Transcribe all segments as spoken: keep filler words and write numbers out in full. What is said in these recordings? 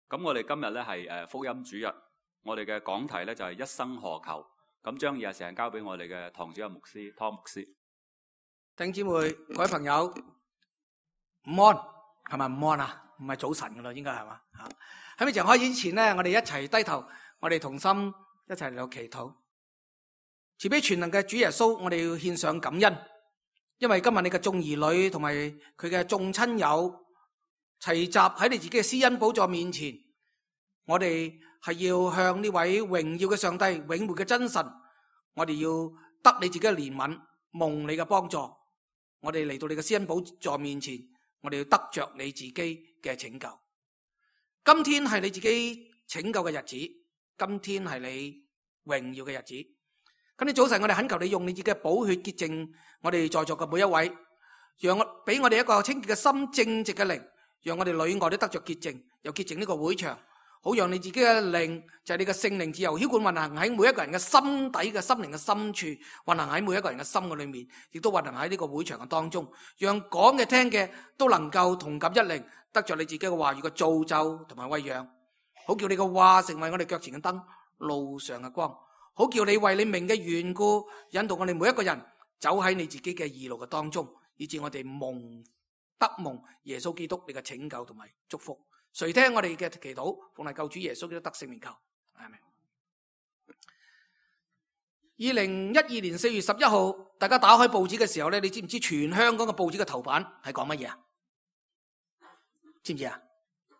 咁我哋今日咧係誒福音主日，我哋嘅講題咧就係一生何求。咁將以下時間交俾我哋嘅堂主任牧師湯牧師。 弟兄姊妹、各位朋友，午安，係咪午安啊？唔係早晨噶啦，應該係嘛？吓，喺未曾開始之前咧，我哋一齊低頭，我哋同心一齊嚟到祈禱。慈悲全能嘅主耶穌，我哋要獻上感恩，因為今日你嘅眾兒女同埋佢嘅眾親友齊集喺你自己嘅施恩寶座面前，我哋係要向呢位榮耀嘅上帝、永活嘅真神，我哋要得你自己嘅憐憫，蒙你嘅幫助。我哋嚟到你嘅施恩寶座面前，我哋要得着你自己嘅拯救。今天係你自己拯救嘅日子，今天係你榮耀嘅日子。今天早晨我哋懇求你用你自己嘅寶血潔淨我哋在座嘅每一位，讓我俾我哋一個清潔嘅心、正直嘅靈，讓我哋裏外都得着潔淨，又潔淨呢個會場，好讓你自己嘅靈就係你嘅聖靈自由澆灌運行喺每一個人嘅心底嘅心靈嘅深處，運行喺每一個人嘅心嘅裏面，亦都運行喺呢個會場嘅當中，讓講嘅聽嘅都能夠同感一靈，得着你自己嘅話語嘅造就同埋餵養，好叫你嘅話成為我哋腳前嘅燈，路上嘅光，好叫你為你名嘅緣故引導我哋每一個人走喺你自己嘅義路嘅當中，以致我哋蒙得蒙耶穌基督你嘅拯救同埋祝福。誰聽我哋嘅祈禱，奉係救主耶穌基督得聖名求，阿們。二零一二年四月十一號，大家打開報紙嘅時候咧，你知唔知全香港嘅報紙嘅頭版係講乜嘢啊？知唔知啊？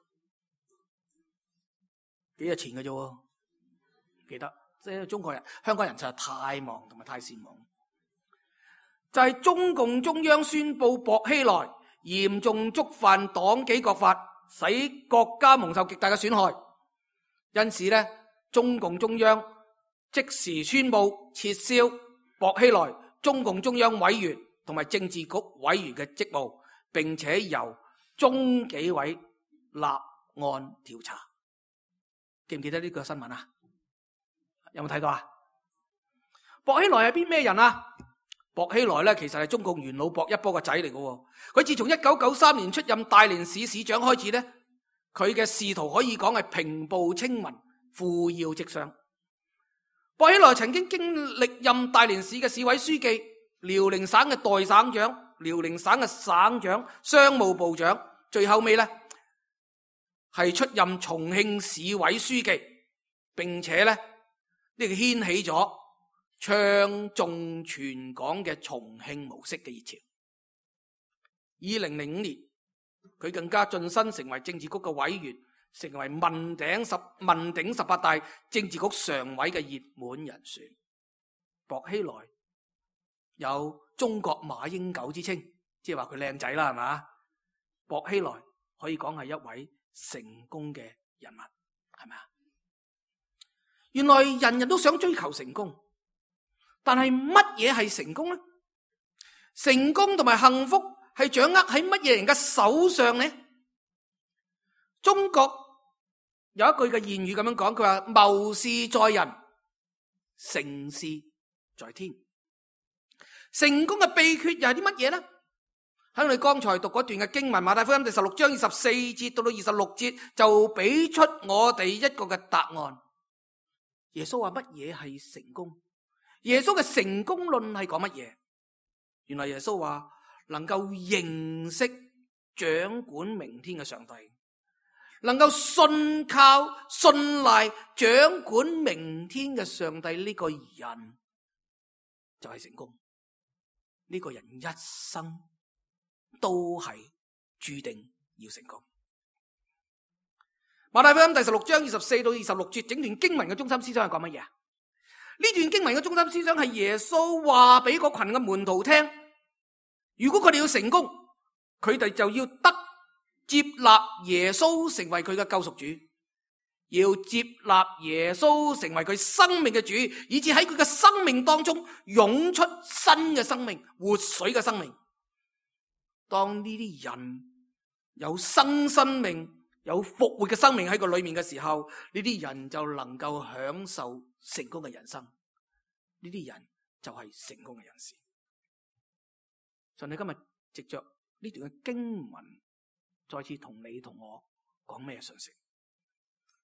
幾日前嘅啫，記得即係中國人、香港人實在太忙同埋太善忘，就係、是、中共中央宣布薄熙來嚴重觸犯黨紀國法，使國家蒙受極大嘅損害，因此咧，中共中央即時宣布撤銷薄熙來中共中央委員同埋政治局委員嘅職務，並且由中紀委立案調查。記唔記得呢個新聞啊？有冇睇到啊？薄熙來係邊咩人啊？薄熙來咧，其實係中共元老薄一波個仔嚟嘅。佢自從一九九三年出任大連市市長開始咧，佢嘅仕途可以講係平步青雲、扶搖直上。薄熙來曾經經歷任大連市嘅市委書記、遼寧省嘅代省長、遼寧省嘅省長、商務部長，最後尾咧係出任重慶市委書記，並且咧呢個掀起咗唱頌全港嘅重慶模式嘅熱潮。二零零五年，佢更加晉身成為政治局嘅委員，成為問鼎十問鼎十八大政治局常委嘅熱門人選。薄熙來有中國馬英九之稱，即係話佢靚仔啦，係嘛？薄熙來可以講係一位成功嘅人物，係咪啊？原來人人都想追求成功。但係乜嘢係成功呢？成功同埋幸福係掌握喺乜嘢人嘅手上呢？中國有一句嘅諺語咁樣講，佢話謀事在人，成事在天。成功嘅秘訣又係啲乜嘢呢？喺我哋剛才讀嗰段嘅經文，馬太福音第十六章二十四節到到二十六節，就俾出我哋一個嘅答案。耶穌話乜嘢係成功？耶穌嘅成功論係講乜嘢？原來耶穌話能夠認識掌管明天嘅上帝，能夠信靠信賴掌管明天嘅上帝，呢個人就係成功。呢個人一生都係注定要成功。馬太福音第十六章二十四到二十六節，整段經文嘅中心思想係講乜嘢？呢段經文嘅中心思想係耶穌話俾嗰群嘅門徒聽，如果佢哋要成功，佢哋就要得接納耶穌成為佢嘅救贖主，要接納耶穌成為佢生命嘅主，以致喺佢嘅生命當中湧出新嘅生命、活水嘅生命。當呢啲人有新生命、有復活嘅生命喺個裏面嘅時候，呢啲人就能夠享受成功嘅人生。呢啲人就係成功嘅人士。所以你今日藉着呢段嘅經文，再次同你同我講咩信息？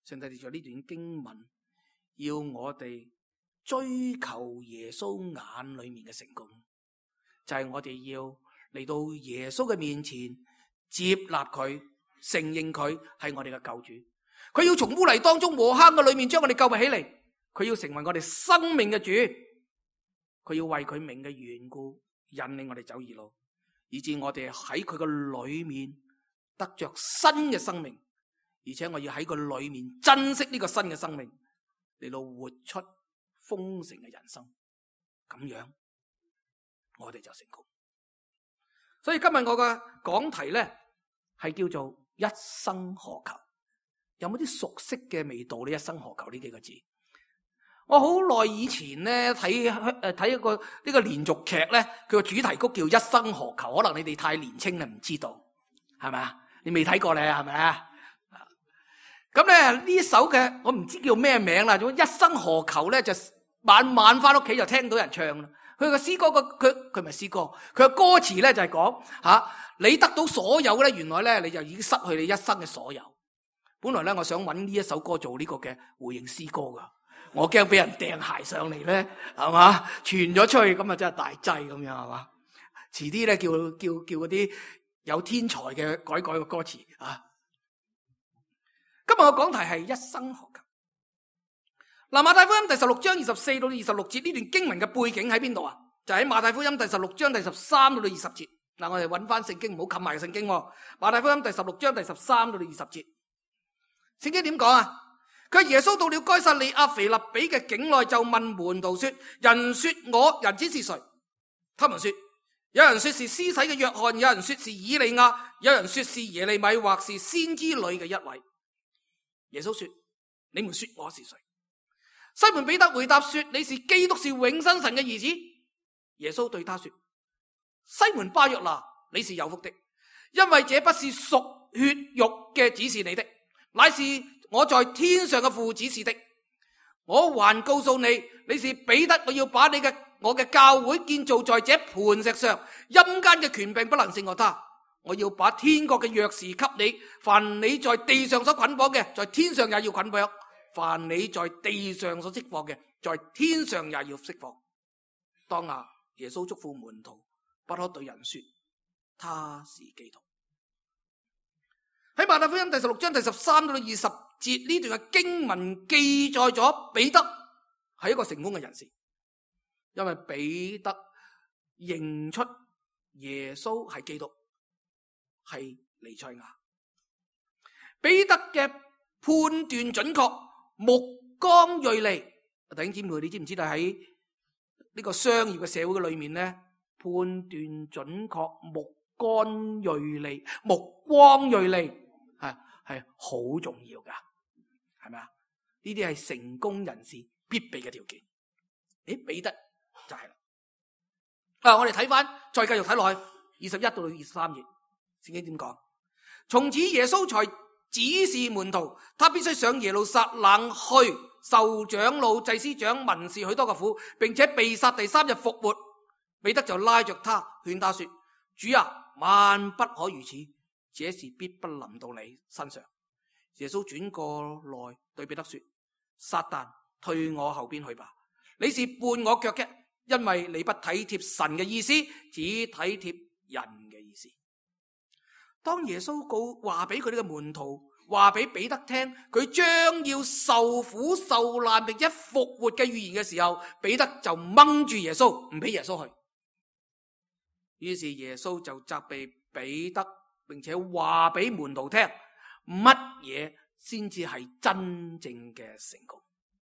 上帝在呢段經文要我哋追求耶穌眼裏面嘅成功，就係我哋要嚟到耶穌嘅面前接納佢，承認佢係我哋嘅救主。佢要從污泥當中和坑嘅裏面將我哋救起嚟，佢要成為我哋生命嘅主，佢要為佢名嘅緣故引領我哋走義路，以致我哋喺佢嘅裏面得着新嘅生命，而且我要喺佢裏面珍惜呢個新嘅生命，嚟到活出豐盛嘅人生，咁樣我哋就成功。所以今日我嘅講題咧係叫做一生何求。有冇啲熟悉嘅味道呢？一生何求呢幾個字，我好耐以前咧睇誒睇一個呢個連續劇咧，佢個主題曲叫一生何求。可能你哋太年輕啦，唔知道係咪啊？你未睇過咧，係咪啊？咁咧呢首嘅我唔知叫咩名啦。總之一生何求咧，就晚晚翻屋企就聽到人唱啦。佢個詩歌個佢佢唔係詩歌，佢個歌詞咧就係講吓你得到所有咧，原來咧你就已經失去你一生嘅所有。本來咧，我想揾呢一首歌做呢個嘅回應詩歌噶，我驚俾人掟鞋上嚟咧，係嘛？傳咗出去咁啊，真係大劑咁樣，係嘛？遲啲咧叫叫叫嗰啲有天才嘅改改個歌詞啊！今日我講題係一生何求。嗱，馬太福音第十六章二十四到二十六節呢段經文嘅背景喺邊度啊？就喺馬太福音第十六章第十三到到二十節。嗱，我哋揾翻聖經，唔好冚埋聖經。馬太福音第十六章第十三到到二十節。聖經點講啊？佢話耶穌到了該撒利亞腓立比嘅境內，就問門徒說：人說我人子是誰？他們說：有人說是施洗嘅約翰，有人說是以利亞，有人說是耶利米，或是先知裏嘅一位。耶穌說：你們說我是誰？西門彼得回答說：你是基督，是永生神嘅兒子。耶穌對他說：西門巴約拿，你是有福的，因為這不是屬血肉嘅指示你的，乃是我在天上嘅父指示的。我還告訴你，你是彼得，我要把你嘅我嘅教會建造在這磐石上，陰間嘅權柄不能勝過他。我要把天國嘅鑰匙給你，凡你在地上所捆綁嘅，在天上也要捆綁；凡你在地上所釋放嘅，在天上也要釋放。當下耶穌囑咐門徒，不可對人說他是基督。喺馬太福音第十六章第十三到二十節呢段嘅經文記載咗彼得係一個成功嘅人士，因為彼得認出耶穌係基督，係彌賽亞。彼得嘅判斷準確，目光銳利。弟兄姊妹，你知唔知道喺呢個商業嘅社會嘅裏面咧，判斷準確、目光銳利、目光銳利係係好重要噶，係咪啊？呢啲係成功人士必備嘅條件。誒，彼得就係啦。啊，我哋睇翻，再繼續睇落去，二十一到二十三頁，聖經點講？從此耶穌才指示門徒，他必須上耶路撒冷去，受長老、祭司長、文士許多嘅苦，並且被殺，第三日復活。彼得就拉着他，勸他說：主啊，萬不可如此，這事必不臨到你身上。耶穌轉過來對彼得說：撒旦，退我後邊去吧，你是絆我腳嘅，因為你不體貼神嘅意思，只體貼人嘅意思。當耶穌告話俾佢哋嘅門徒，話俾彼得聽，佢將要受苦受難並且復活嘅預言嘅時候，彼得就掹住耶穌，唔俾耶穌去。於是耶穌就責備彼得，並且話俾門徒聽，乜嘢先至係真正嘅成功？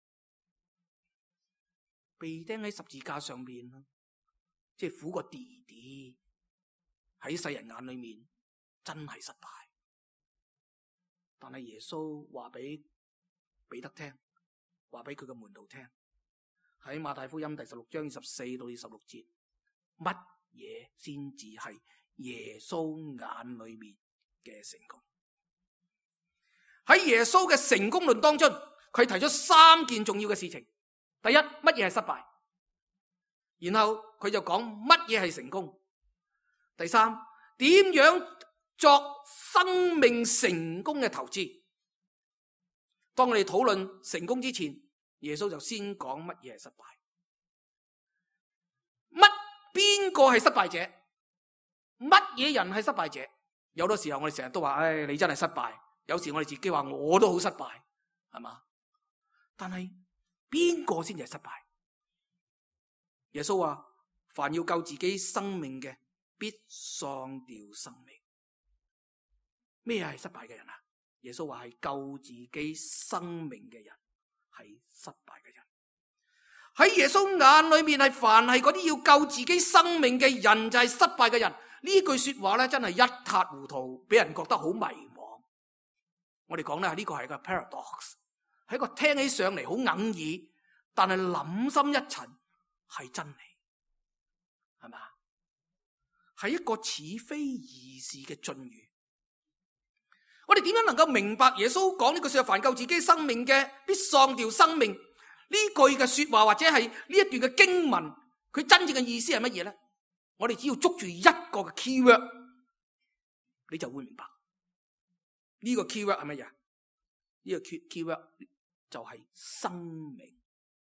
被釘喺十字架上面，即係苦過弟弟，喺世人眼裏面真係失敗。但係耶穌話俾彼得聽，話俾佢嘅門徒聽，喺馬太福音第十六章二十四到二十六節，乜嘢先至係耶穌眼裏面嘅成功？喺耶穌嘅成功論當中，佢提出三件重要嘅事情。第一，乜嘢係失敗？然後佢就講乜嘢係成功？第三，點樣作生命成功嘅投資？ 當我哋討論成功之前，耶穌就先講乜嘢係失敗，乜邊個係失敗者，乜嘢人係失敗者。有好多時候我哋成日都話，唉，你真係失敗。有時我哋自己話我都好失敗，係嘛？但係邊個先至係失敗？耶穌話：凡要救自己生命嘅，必喪掉生命。咩係失敗嘅人啊？耶穌話係救自己生命嘅人係失敗嘅人。喺耶穌眼裏面，係凡係嗰啲要救自己生命嘅人就係失敗嘅人。呢句說話咧，真係一塌糊塗，俾人覺得好迷茫。我哋講咧，呢個係個 paradox， 係一個聽起上嚟好哽耳，但係諗深一層係真理，係嘛？係一個似非而是嘅雋語。我哋點樣能夠明白耶穌講呢句說話，凡救自己生命嘅，必喪掉生命？呢句嘅說話或者係呢一段嘅經文，佢真正嘅意思係乜嘢咧？我哋只要捉住一個嘅 keyword， 你就會明白。呢個 keyword 係乜嘢？呢個 keyword 就係生命。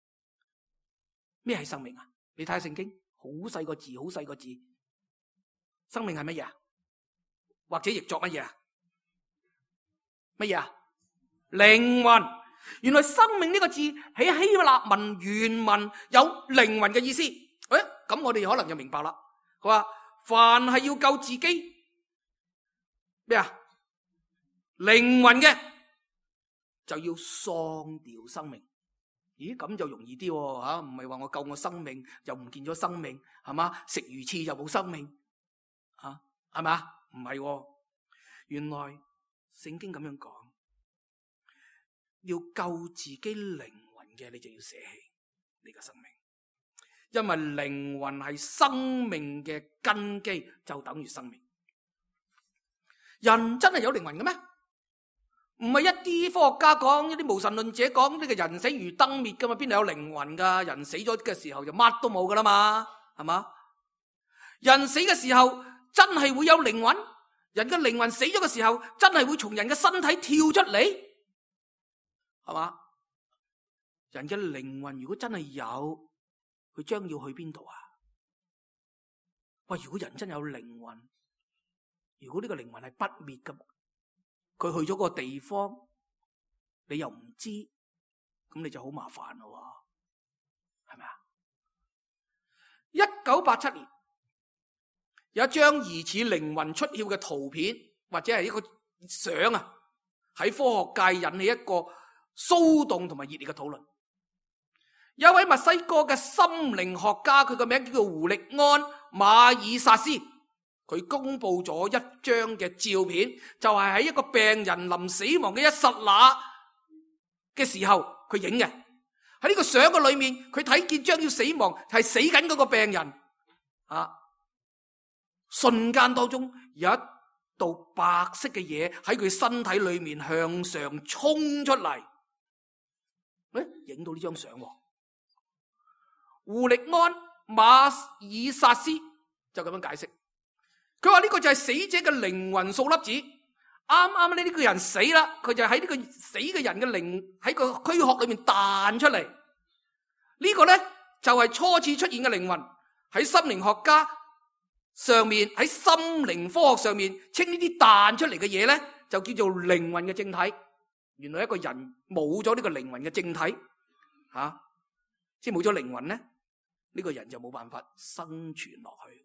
咩係生命啊？你睇下聖經，好細個字，好細個字。生命係乜嘢啊？或者譯作乜嘢啊？乜嘢啊？靈魂。原來生命呢個字喺希臘文原文有靈魂嘅意思。誒，咁我哋可能就明白啦。佢話凡係要救自己咩啊？靈魂嘅就要喪掉生命。咦，咁就容易啲喎吓，唔係話我救我生命又唔見咗生命，係嘛？食魚翅又冇生命，啊，係咪？唔係喎，原來聖經咁樣講。要救自己靈魂嘅，你就要捨棄你嘅生命，因為靈魂係生命嘅根基，就等於生命。人真係有靈魂嘅咩？唔係一啲科學家講，一啲無神論者講呢個人死如燈滅噶嘛？邊度有靈魂噶？人死咗嘅時候就乜都冇噶啦嘛，係嘛？人死嘅時候真係會有靈魂？人嘅靈魂死咗嘅時候，真係會從人嘅身體跳出嚟？係嘛？人嘅靈魂如果真係有，佢將要去邊度啊？喂，如果人真有靈魂，如果呢個靈魂係不滅嘅，佢去咗個地方，你又唔知，咁你就好麻煩咯，係咪啊？一九八七年有一張疑似靈魂出竅嘅圖片，或者係一個相啊，喺科學界引起一個騷動同埋熱烈嘅討論。有一位墨西哥嘅心靈學家，佢個名叫做胡力安馬爾薩斯，佢公布咗一張嘅照片，就係喺一個病人臨死亡嘅一剎那嘅時候佢影嘅。喺呢個相嘅裏面，佢睇見將要死亡係死緊嗰個病人啊，瞬間當中有一道白色嘅嘢喺佢身體裏面向上衝出嚟。誒，影到呢張相喎。胡力安馬爾薩斯就咁樣解釋，佢話呢個就係死者嘅靈魂素粒子。啱啱呢呢個人死啦，佢就喺呢個死嘅人嘅靈喺個軀殼裏面彈出嚟。呢個咧就係初次出現嘅靈魂。喺心靈學家上面，喺心靈科學上面稱呢啲彈出嚟嘅嘢咧就叫做靈魂嘅正體。原來一個人冇咗呢個靈魂嘅正體吓，即係冇咗靈魂咧，呢個人就冇辦法生存落去。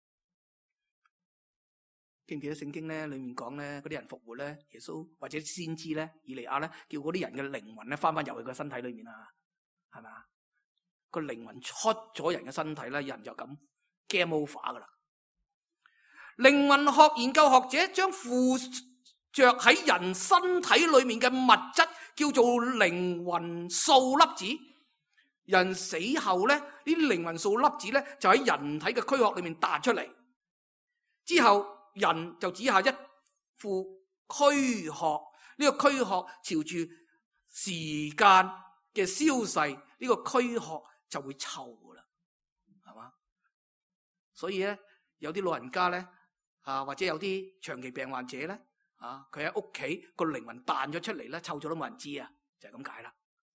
記唔記得聖經咧裏面講咧，嗰啲人復活咧，耶穌或者先知咧，以利亞咧，叫嗰啲人嘅靈魂咧翻翻入去個身體裏面啊，係咪？個靈魂出咗人嘅身體咧，人就咁 game over 噶啦。靈魂學研究學者將附着喺人身體裏面嘅物質叫做靈魂素粒子。人死後咧，呢啲靈魂素粒子咧就喺人體嘅軀殼裏面彈出嚟，之後人就只下一副軀殼，呢個軀殼朝住時間嘅消逝，呢個軀殼就會臭噶啦，係嘛？所以咧，有啲老人家咧，啊或者有啲長期病患者咧，啊佢喺屋企個靈魂彈咗出嚟咧，臭咗都冇人知啊， 就係咁解啦。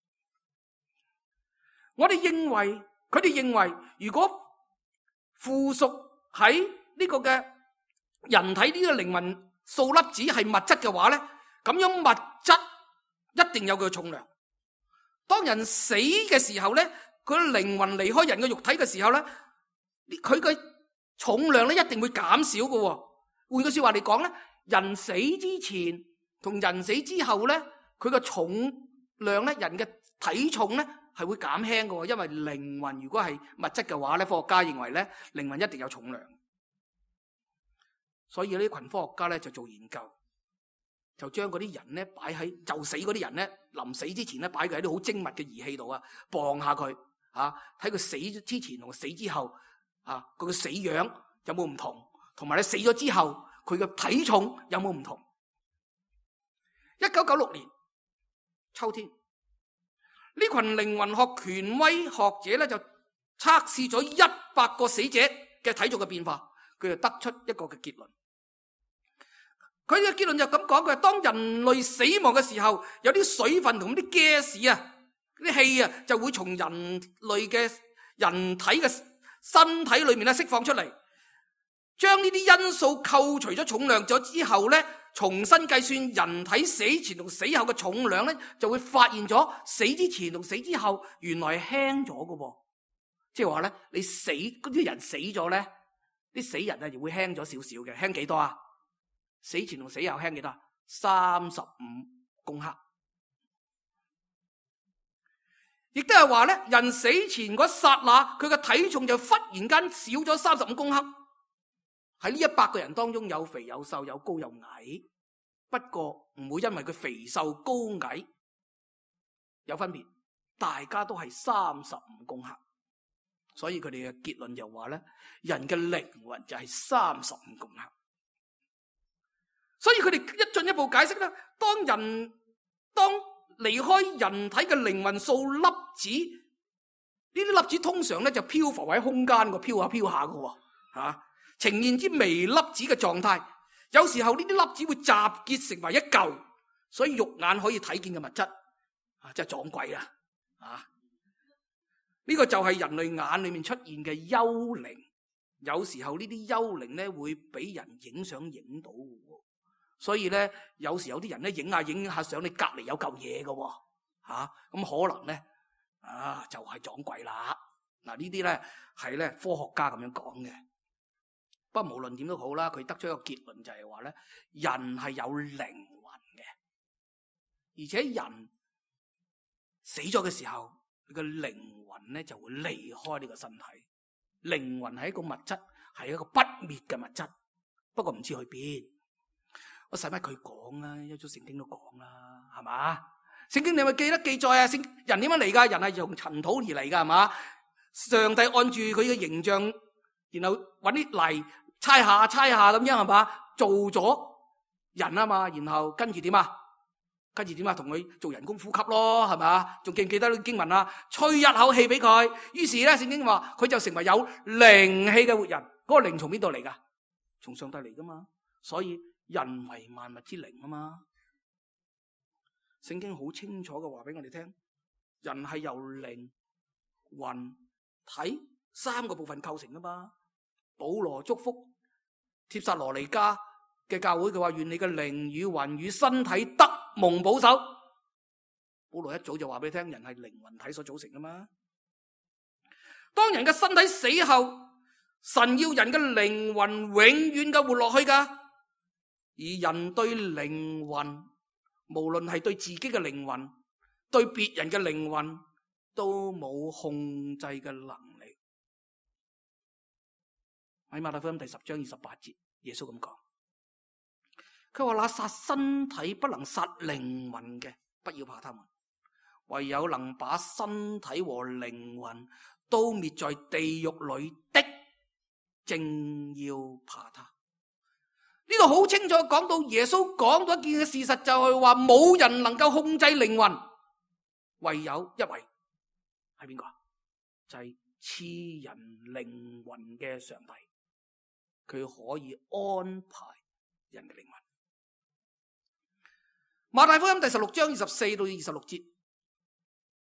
我哋認為，佢哋認為，如果附屬喺呢個嘅人體呢個靈魂素粒子係物質嘅話咧，咁樣物質一定有佢嘅重量。當人死嘅時候咧，佢嘅靈魂離開人嘅肉體嘅時候咧，佢嘅重量咧一定會減少嘅。換句說話嚟講咧，人死之前同人死之後咧，佢嘅重量咧，人嘅體重咧係會減輕嘅。因為靈魂如果係物質嘅話咧，科學家認為咧，靈魂一定有重量。所以呢群科學家咧就做研究，就將嗰啲人咧擺喺就死嗰啲人咧，臨死之前咧擺佢喺啲好精密嘅儀器度啊，磅下佢啊，睇佢死之前同死之後啊，佢嘅死樣有冇唔同，同埋你死咗之後佢嘅體重有冇唔同。一九九六年秋天，呢群靈魂學權威學者咧就測試咗一百個死者嘅體重嘅變化，佢就得出一個嘅結論。佢嘅結論就咁講，佢話當人類死亡嘅時候，有啲水分同啲 gas 啊，啲氣啊，就會從人類嘅人體嘅身體裏面咧釋放出嚟，將呢啲因素扣除咗重量咗之後咧，重新計算人體死前同死後嘅重量咧，就會發現咗死之前同死之後原來係輕咗嘅噃。即係話咧，你死嗰啲人死咗咧，啲死人啊就會輕咗少少嘅，輕幾多啊？死前同死後輕幾多？三十五公克。亦都係話咧，人死前嗰剎那，佢嘅體重就忽然間少咗三十五公克。喺呢一百個人當中，有肥有瘦，有高有矮，不過唔會因為佢肥瘦高矮有分別，大家都係三十五公克。所以佢哋嘅結論就話咧，人嘅靈魂就係三十五公克。所以佢哋一進一步解釋咧，當人當離開人體嘅靈魂素粒子，呢啲粒子通常咧就漂浮喺空間個，飄下飄下嘅，吓呈現之微粒子嘅狀態。有時候呢啲粒子會集結成為一嚿，所以肉眼可以睇見嘅物質，啊，真係撞鬼啦！啊，呢個就係人類眼裏面出現嘅幽靈。有時候呢啲幽靈咧會俾人影相影到。所以咧，有時有啲人咧影下影下相，你隔籬有嚿嘢嘅，吓咁可能咧啊就係撞鬼啦。嗱，呢啲咧係咧科學家咁樣講嘅。不過無論點都好啦，佢得出一個結論就係話咧，人係有靈魂嘅，而且人死咗嘅時候，佢嘅靈魂咧就會離開呢個身體。靈魂係一個物質，係一個不滅嘅物質，不過唔知去邊。我使乜佢講啊？一早聖經都講啦，係嘛？聖經你咪記得記載啊？聖人點樣嚟噶？人係從塵土而嚟噶，係嘛？上帝按住佢嘅形象，然後揾啲泥猜下猜下咁樣，係嘛？做咗人啊嘛，然後跟住點啊？跟住點啊？同佢做人工呼吸咯，係嘛？仲記唔記得啲經文啊？吹一口氣俾佢，於是咧聖經話佢就成為有靈氣嘅活人。嗰個靈從邊度嚟噶？從上帝嚟噶嘛？所以人為萬物之靈啊嘛，聖經好清楚嘅話俾我哋聽，人係由靈、魂、體三個部分構成噶嘛。保羅祝福帖撒羅尼迦嘅教會，佢話願你嘅靈與魂與身體得蒙保守。保羅一早就話俾你聽，人係靈魂體所組成噶嘛。當人嘅身體死後，神要人嘅靈魂永遠嘅活落去噶。而人對靈魂，無論係對自己嘅靈魂，對別人嘅靈魂，都冇控制嘅能力。喺馬太福音第十章二十八節，耶穌咁講，佢話那殺身體不能殺靈魂嘅，不要怕他們；唯有能把身體和靈魂都滅在地獄裏的，正要怕他。呢度好清楚講到耶穌講到一件嘅事實，就係話冇人能夠控制靈魂，唯有一位係邊個？就係賜人靈魂嘅上帝，佢可以安排人嘅靈魂。馬太福音第十六章二十四到二十六節，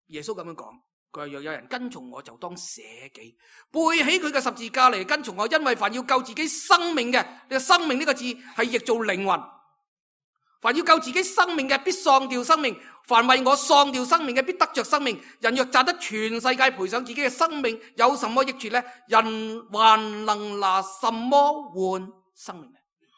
耶穌咁樣講，佢話若有人跟從我，就當捨己，背起佢嘅十字架嚟跟從我，因為凡要救自己生命嘅，呢個生命呢個字係譯做靈魂。凡要救自己生命嘅，必喪掉生命；凡為我喪掉生命嘅，必得着生命。人若賺得全世界，賠上自己嘅生命，有什麼益處呢？人還能拿什麼換生命呢？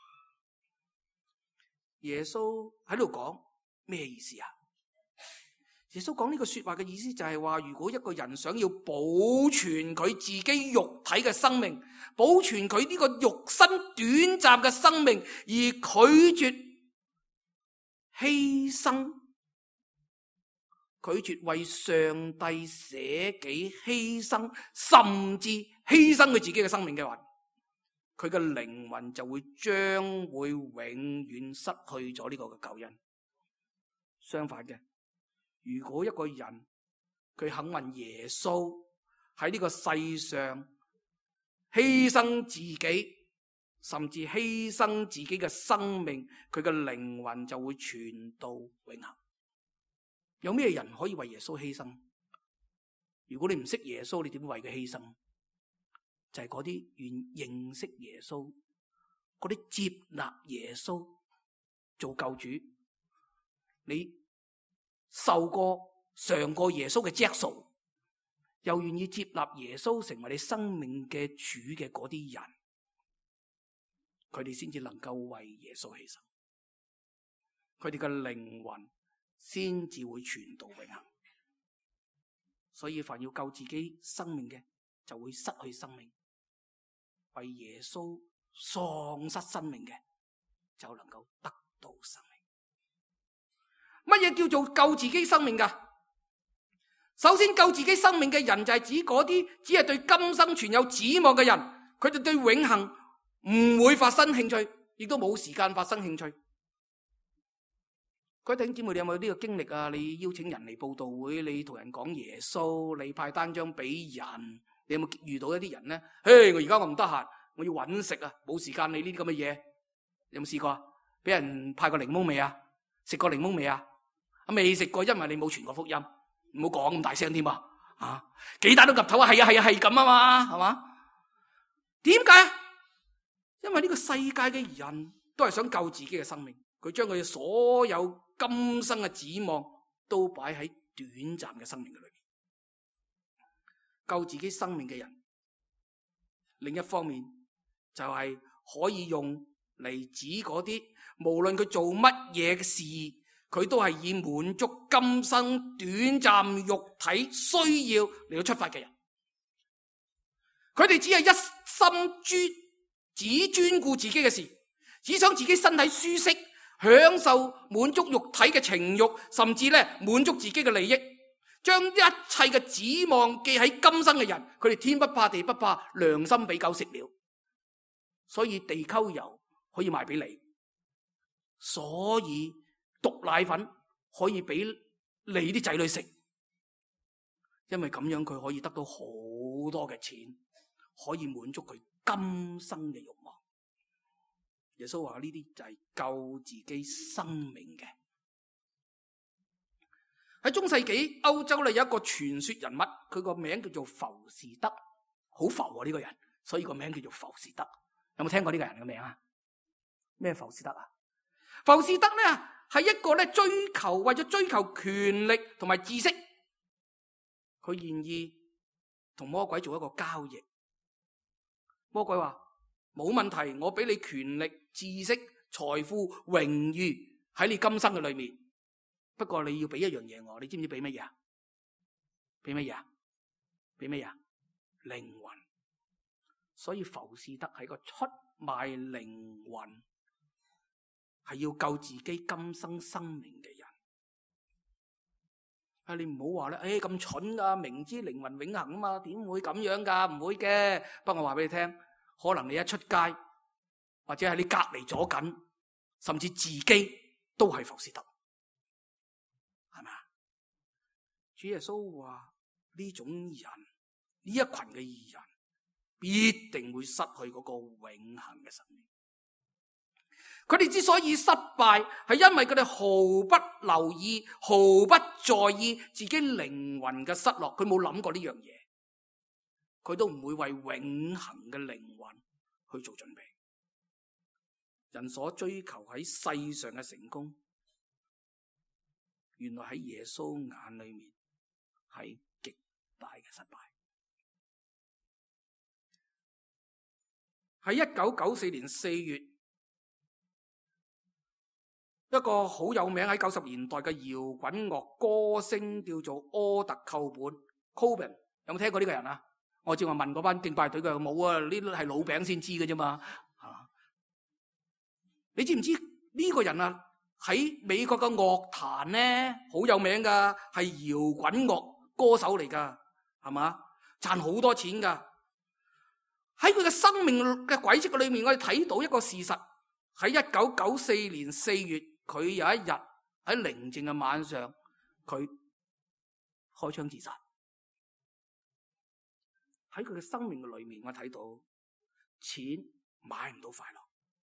耶穌喺度講咩意思啊？耶穌講呢個說話嘅意思就係話，如果一個人想要保存佢自己肉體嘅生命，保存佢呢個肉身短暫嘅生命，而拒絕犧牲，拒絕為上帝捨己犧牲，甚至犧牲佢自己嘅生命嘅話，佢嘅靈魂就會將會永遠失去咗呢個嘅救恩。相反嘅，如果一個人佢肯問耶穌喺呢個世上犧牲自己，甚至犧牲自己嘅生命，佢嘅靈魂就會傳到永恆。有咩人可以為耶穌犧牲？如果你唔識耶穌，你點會為佢犧牲？就係嗰啲願認識耶穌，嗰啲接納耶穌做救主，你受過嘗過耶穌嘅質素，又願意接納耶穌成為你生命嘅主嘅嗰啲人，佢哋先至能夠為耶穌犧牲，佢哋嘅靈魂先至會傳到永恆。所以凡要救自己生命嘅，就會失去生命；為耶穌喪失生命嘅，就能夠得到生命。乜嘢叫做救自己生命㗎？首先，救自己生命嘅人就係指嗰啲只係對今生存有指望嘅人，佢哋對永恆唔會發生興趣，亦都冇時間發生興趣。各位弟兄姊妹，你有冇呢個經歷啊？你邀請人嚟佈道會，你同人講耶穌，你派單張俾人，你有冇遇到一啲人咧？嘿，我而家我唔得閒，我要搵食啊，冇時間理呢啲咁嘅嘢。有冇試過啊？俾人派過檸檬未啊？食過檸檬未啊？未食過，因為你冇傳過福音，唔好講咁大聲添啊！啊，幾大都岌頭啊，係啊係啊係咁啊嘛，係嘛？點解啊？因為呢個世界嘅人都係想救自己嘅生命，佢將佢所有今生嘅指望都擺喺短暫嘅生命嘅裏面。救自己生命嘅人，另一方面就係可以用嚟指嗰啲無論佢做乜嘢嘅事，佢都係以滿足今生短暫肉體需要嚟到出發嘅人。佢哋只係一心專只專顧自己嘅事，只想自己身體舒適，享受滿足肉體嘅情慾，甚至咧滿足自己嘅利益，將一切嘅指望寄喺今生嘅人，佢哋天不怕地不怕，良心俾狗食了，所以地溝油可以賣俾你，所以毒奶粉可以俾你啲仔女食，因為咁樣佢可以得到好多嘅錢，可以滿足佢今生嘅慾望。耶穌話呢啲就係救自己生命嘅。喺中世紀歐洲咧有一個傳說人物，佢個名叫做浮士德，好浮啊呢個人，所以個名叫做浮士德。有冇聽過呢個人嘅名啊？咩浮士德啊？浮士德咧係一個咧追求為咗追求權力同埋知識，佢願意同魔鬼做一個交易。魔鬼話冇問題，我俾你權力、知識、財富、榮譽喺你今生嘅裏面，不過你要俾一樣嘢我，你知唔知俾乜嘢啊？俾乜嘢啊？俾乜嘢啊？靈魂。所以浮士德係個出賣靈魂，係要救自己今生生命嘅人。啊，你唔好話咧，誒咁蠢噶，明知靈魂永恆啊嘛，點會咁樣噶？唔會嘅。不過我話俾你聽，可能你一出街，或者係你隔離咗緊，甚至自己都係浮士德，係咪啊？主耶穌話呢種人，呢一群嘅義人，必定會失去嗰個永恆嘅生命。 佢哋之所以失敗，係因為佢哋毫不留意、毫不在意自己靈魂嘅失落。佢冇諗過呢樣嘢，佢都唔會為永恆嘅靈魂去做準備。人所追求喺世上嘅成功，原來喺耶穌眼裏面係極大嘅失敗。喺一九九四年四月，一個好有名喺九十年代嘅搖滾樂歌星叫做柯特寇本 Cobain， 有冇聽過呢個人啊？我正話問嗰班敬拜隊嘅，冇啊，呢啲係老餅先知嘅啫嘛。你知唔知呢個人啊喺美國嘅樂壇咧好有名噶，係搖滾樂歌手嚟噶，係嘛？賺好多錢噶。喺佢嘅生命嘅軌跡嘅裏面，我哋睇到一個事實。喺一九九四年四月，佢有一日喺寧靜嘅晚上，佢開槍自殺。喺佢嘅生命嘅裏面，我睇到錢買唔到快樂。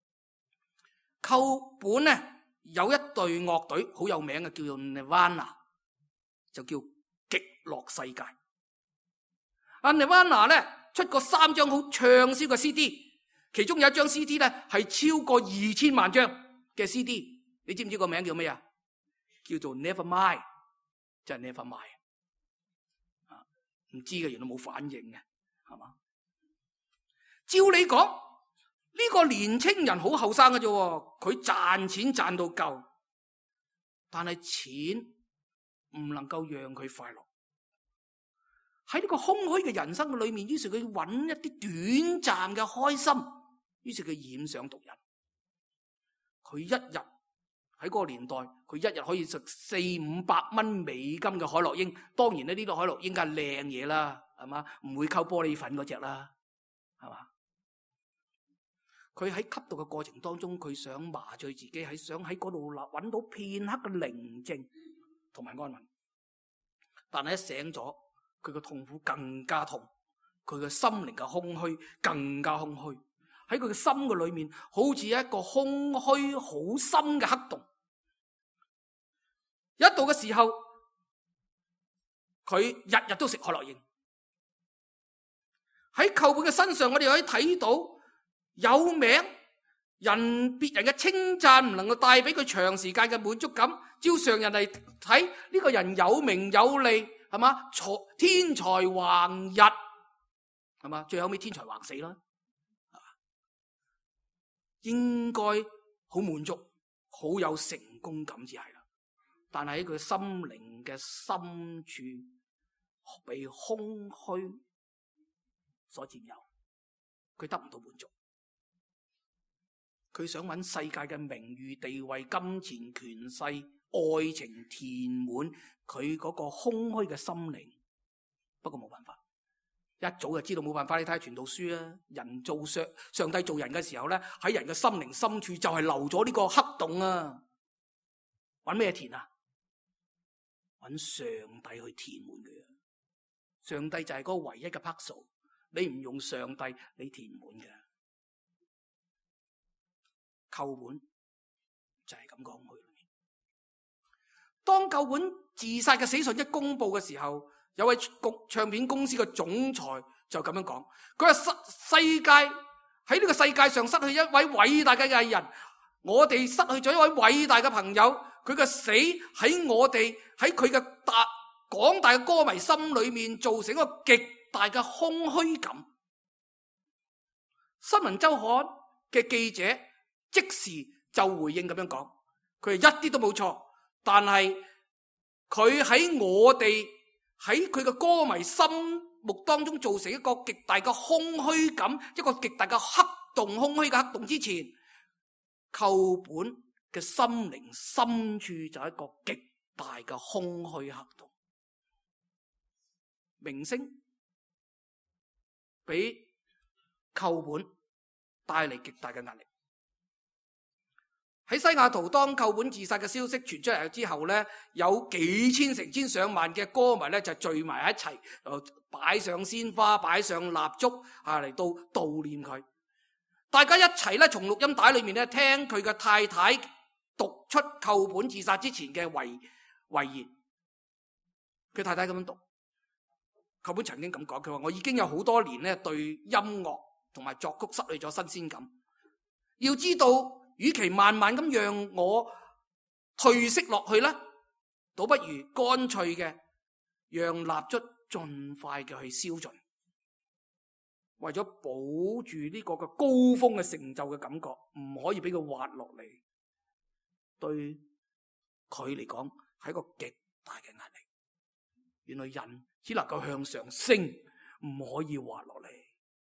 寇本咧有一隊樂隊好有名嘅，叫做 Nirvana， 就叫極樂世界。阿 Nirvana 咧出過三張好暢銷嘅 C D， 其中有一張 C D 咧係超過二千萬張嘅 C D， 你知唔知個名叫咩啊？叫做 Nevermind， 即係 Nevermind。啊，唔知嘅原來冇反應嘅，係嘛？照你講。呢個年青人好後生嘅啫，佢賺錢賺到夠，但係錢唔能夠讓佢快樂。喺呢個空虛嘅人生嘅裏面，於是佢揾一啲短暫嘅開心，於是佢染上毒癮。佢一日喺嗰個年代，佢一日可以食四五百蚊美金嘅海洛因。當然咧，呢個海洛因梗係靚嘢啦，係嘛？唔會溝玻璃粉嗰隻啦，係嘛？佢喺吸毒嘅過程當中，佢想麻醉自己，喺想喺嗰度揾到片刻嘅寧靜同埋安穩。但係一醒咗，佢嘅痛苦更加痛，佢嘅心靈嘅空虛更加空虛。喺佢嘅心嘅裏面，好似一個空虛好深嘅黑洞。一到嘅時候，佢日日都食海洛因。喺寇本嘅身上，我哋可以睇到。有名人別人嘅稱讚唔能夠帶俾佢長時間嘅滿足感。照常人嚟睇，呢個人有名有利，係嘛？天才橫溢，係嘛？最後尾天才橫死啦，應該好滿足，好有成功感至係啦。但係喺佢心靈嘅深處，被空虛所佔有，佢得唔到滿足。佢想揾世界嘅名譽、地位、金錢、權勢、愛情填滿佢嗰個空虛嘅心靈，不過冇辦法，一早就知道冇辦法。你睇下傳道書啊，人做上上帝做人嘅時候咧，喺人嘅心靈深處就係留咗呢個黑洞啊！揾咩填啊？揾上帝去填滿佢啊！上帝就係嗰個唯一嘅 puzzle， 你唔用上帝，你填滿嘅。寇本就係咁講佢。當寇本自殺嘅死訊一公布嘅時候，有位唱片公司嘅總裁就咁樣講，佢話世世界喺呢個世界上失去一位偉大嘅藝人，我哋失去咗一位偉大嘅朋友，佢嘅死喺我哋喺佢嘅大廣大嘅歌迷心裏面造成一個極大嘅空虛感。新聞週刊嘅記者即時就回應咁樣講，佢係一啲都冇錯，但係佢喺我哋喺佢嘅歌迷心目當中造成一個極大嘅空虛感，一個極大嘅黑洞，空虛嘅黑洞之前，寇本嘅心靈深處就係一個極大嘅空虛黑洞。明星俾寇本帶嚟極大嘅壓力。喺西雅圖，當寇本自殺嘅消息傳出嚟之後咧，有幾千成千上萬嘅歌迷咧就聚埋一齊，擺上鮮花，擺上蠟燭啊嚟到悼念佢。 大家一齊咧從錄音帶裏面咧聽佢嘅太太讀出寇本自殺之前嘅遺遺言。佢太太咁樣讀，寇本曾經咁講，佢話我已經有好多年咧對音樂同埋作曲失去咗新鮮感。要知道，與其慢慢咁讓我褪色落去咧，倒不如乾脆嘅讓蠟燭盡快嘅去燒盡。為咗保住呢個嘅高峰嘅成就嘅感覺，唔可以俾佢滑落嚟，對佢嚟講係一個極大嘅壓力。原來人只能夠向上升，唔可以滑落嚟。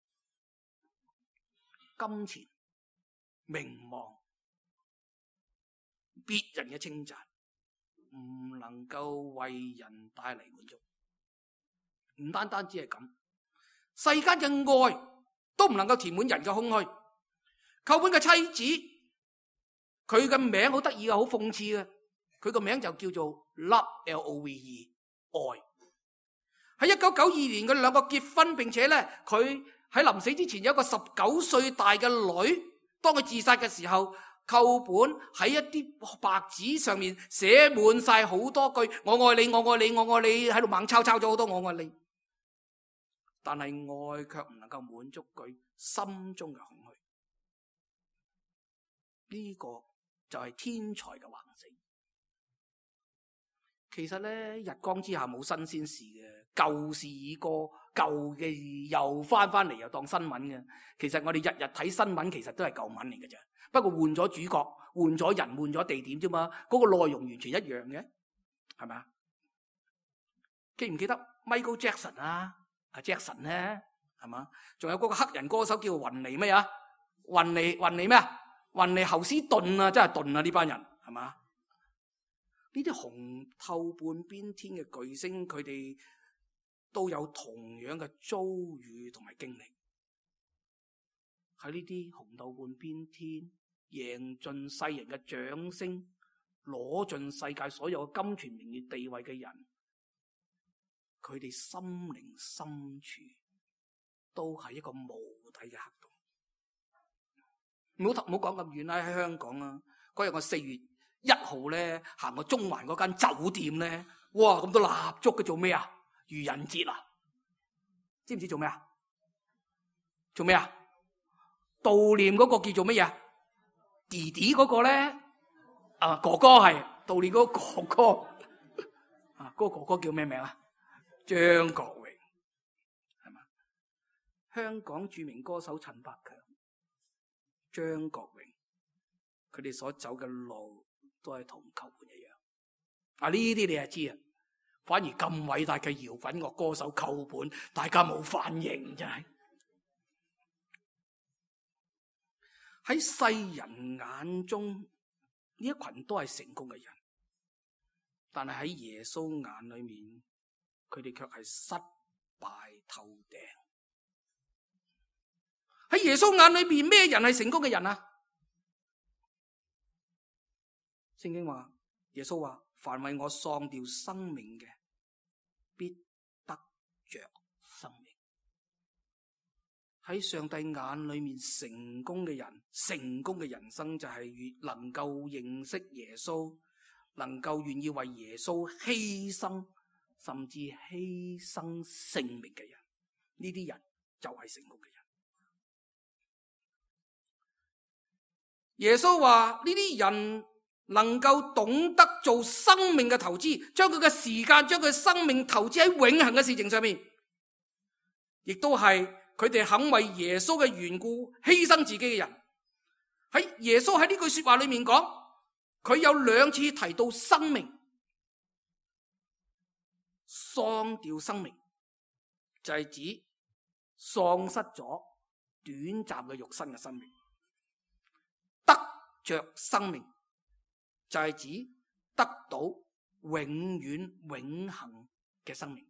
金錢、名望、別人嘅稱讚，唔能夠為人帶嚟滿足。唔單單只係咁。世間嘅愛都唔能夠填滿人嘅空虛。寇本嘅妻子，佢嘅名好得意啊，好諷刺嘅。佢個名就叫做 Love L O V E 愛。喺一九九二年，佢兩個結婚，並且咧，佢喺臨死之前有一個十九歲大嘅女。當佢自殺嘅時候，寇本喺一啲白紙上面寫滿晒好多句我愛你，我愛你，我愛你，喺度猛抄抄咗好多我愛你。但係愛卻唔能夠滿足佢心中嘅空虛，呢、這個就係天才嘅橫死。其實咧，日光之下冇新鮮事嘅，舊事已過，舊嘅又翻翻嚟，又當新聞嘅。其實我哋日日睇新聞，其實都係舊聞嚟嘅啫，不過換咗主角，換咗人，換咗地點啫嘛，嗰、那個內容完全一樣嘅，係咪啊？記唔記得 Michael Jackson 啊？阿 Jackson 咧，係嘛？仲有嗰個黑人歌手叫雲尼咩啊？雲尼雲尼咩啊？雲尼侯斯頓啊，真係頓啊！呢班人係嘛？呢啲紅透半邊天嘅巨星，佢哋都有同樣嘅遭遇同埋經歷。喺呢啲紅透半邊天，贏盡世人嘅掌聲，攞盡世界所有嘅金錢名譽地位嘅人，佢哋心靈深處都係一個無底嘅黑洞。唔好唔好講咁遠啦，喺香港啊，嗰日我四月一號咧行過中環嗰間酒店咧，哇，咁多蠟燭嘅，做咩啊？愚人節啊？知唔知做咩啊？做咩啊？悼念嗰個叫做乜嘢？弟弟嗰個咧，啊哥哥係悼念嗰個哥哥啊，嗰、嗰個哥哥叫咩名啊？張國榮係嘛？香港著名歌手陳百強、張國榮，佢哋所走嘅路都係同寇本一樣。啊，呢啲你係知啊，反而咁偉大嘅搖滾樂歌手寇本，大家冇反應，真係喺世人眼中呢一群都係成功嘅人，但係喺耶穌眼裏面，佢哋卻係失敗透頂。喺耶穌眼裏邊，咩人係成功嘅人啊？聖經話，耶穌話：凡為我喪掉生命嘅，必得着生命。喺上帝眼裏面，成功嘅人，成功嘅人生就係越能夠認識耶穌，能夠願意為耶穌犧牲，甚至犧牲性命嘅人。呢啲人就係成功嘅人。耶穌話呢啲人能夠懂得做生命嘅投資，將佢嘅時間，將佢生命投資喺永恆嘅事情上面，亦都係佢哋肯為耶穌嘅緣故犧牲自己嘅人。喺耶穌喺呢句說話裏面講，佢有兩次提到生命，喪掉生命就係指喪失咗短暫嘅肉身嘅生命，得着生命就係指得到永遠永恆嘅生命。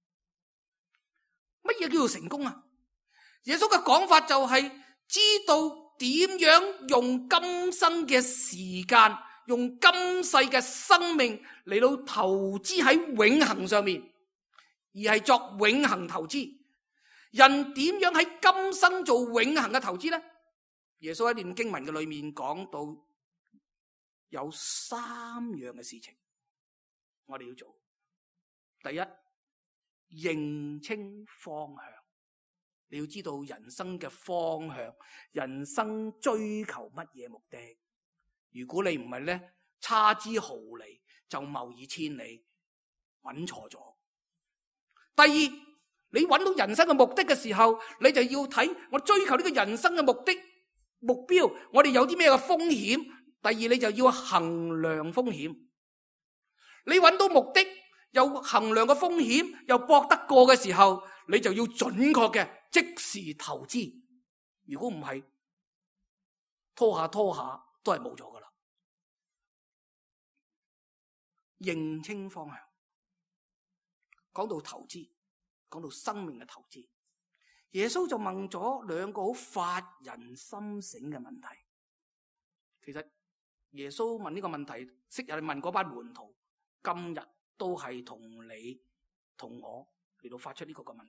乜嘢叫做成功啊？耶穌嘅講法就係知道點樣用今生嘅時間，用今世嘅生命嚟到投資喺永恆上面，而係作永恆投資。人點樣喺今生做永恆嘅投資呢？ 耶穌喺呢段經文嘅裏面講到有三樣嘅事情，我哋要做。第一，認清方向。你要知道人生嘅方向，人生追求乜嘢目的。如果你唔係咧，差之毫厘就謬以千里，揾錯咗。第二，你揾到人生嘅目的嘅時候，你就要睇我追求呢個人生嘅目的目標，我哋有啲咩嘅風險。第二，你就要衡量風險。你揾到目的，有衡量嘅風險，又搏得過嘅時候，你就要準確嘅即時投資。如果唔係，拖下拖下都係冇咗噶啦。認清方向。講到投資，講到生命嘅投資，耶穌就問咗兩個好發人心醒嘅問題。其實耶穌問呢個問題，昔日問嗰班門徒，今日都係同你同我嚟到發出呢個個問題。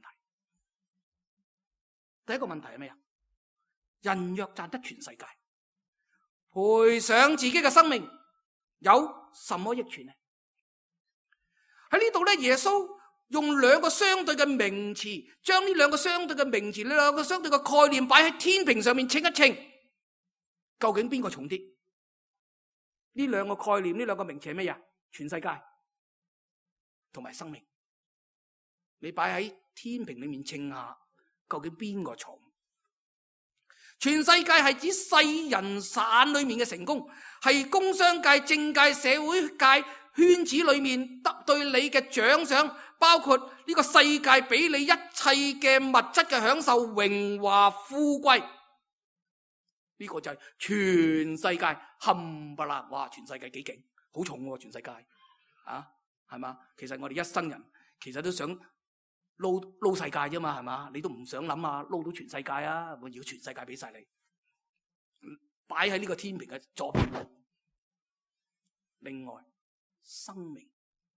第一個問題係咩啊？人若賺得全世界，賠上自己嘅生命，有什麼益處呢？喺呢度咧，耶穌用兩個相對嘅名詞，將呢兩個相對嘅名詞，呢兩個相對嘅概念擺喺天平上面稱一稱，究竟邊個重啲？呢兩個概念，呢兩個名詞係咩啊？全世界同埋生命，你擺喺天平裏面稱下，究竟邊個重？全世界係指世人散裏面嘅成功，係工商界、政界、社會界圈子裏面得對你嘅獎賞，包括呢個世界俾你一切嘅物質嘅享受、榮華富貴，呢個就係全世界冚唪唥。哇！全世界幾勁，好重喎！全世界啊，係嘛？其實我哋一生人其實都想撈撈世界啫嘛，係嘛？你都唔想諗啊，撈到全世界啊！我要全世界俾晒你，擺喺呢個天平嘅左邊。另外，生命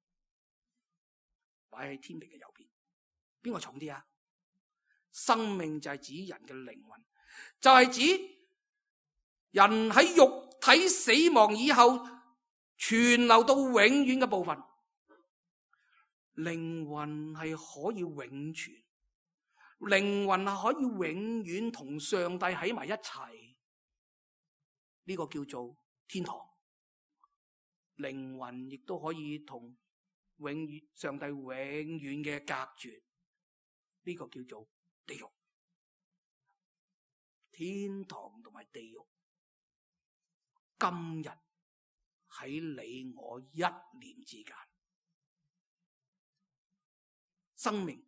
擺喺天平嘅右邊，邊個重啲啊？生命就係指人嘅靈魂，就係指人喺肉體死亡以後存留到永遠嘅部分。靈魂係可以永存，靈魂係可以永遠同上帝喺埋一齊，呢個叫做天堂。靈魂亦都可以同永遠上帝永遠嘅隔絕，呢個叫做地獄。天堂同埋地獄今日喺你我一念之間。生命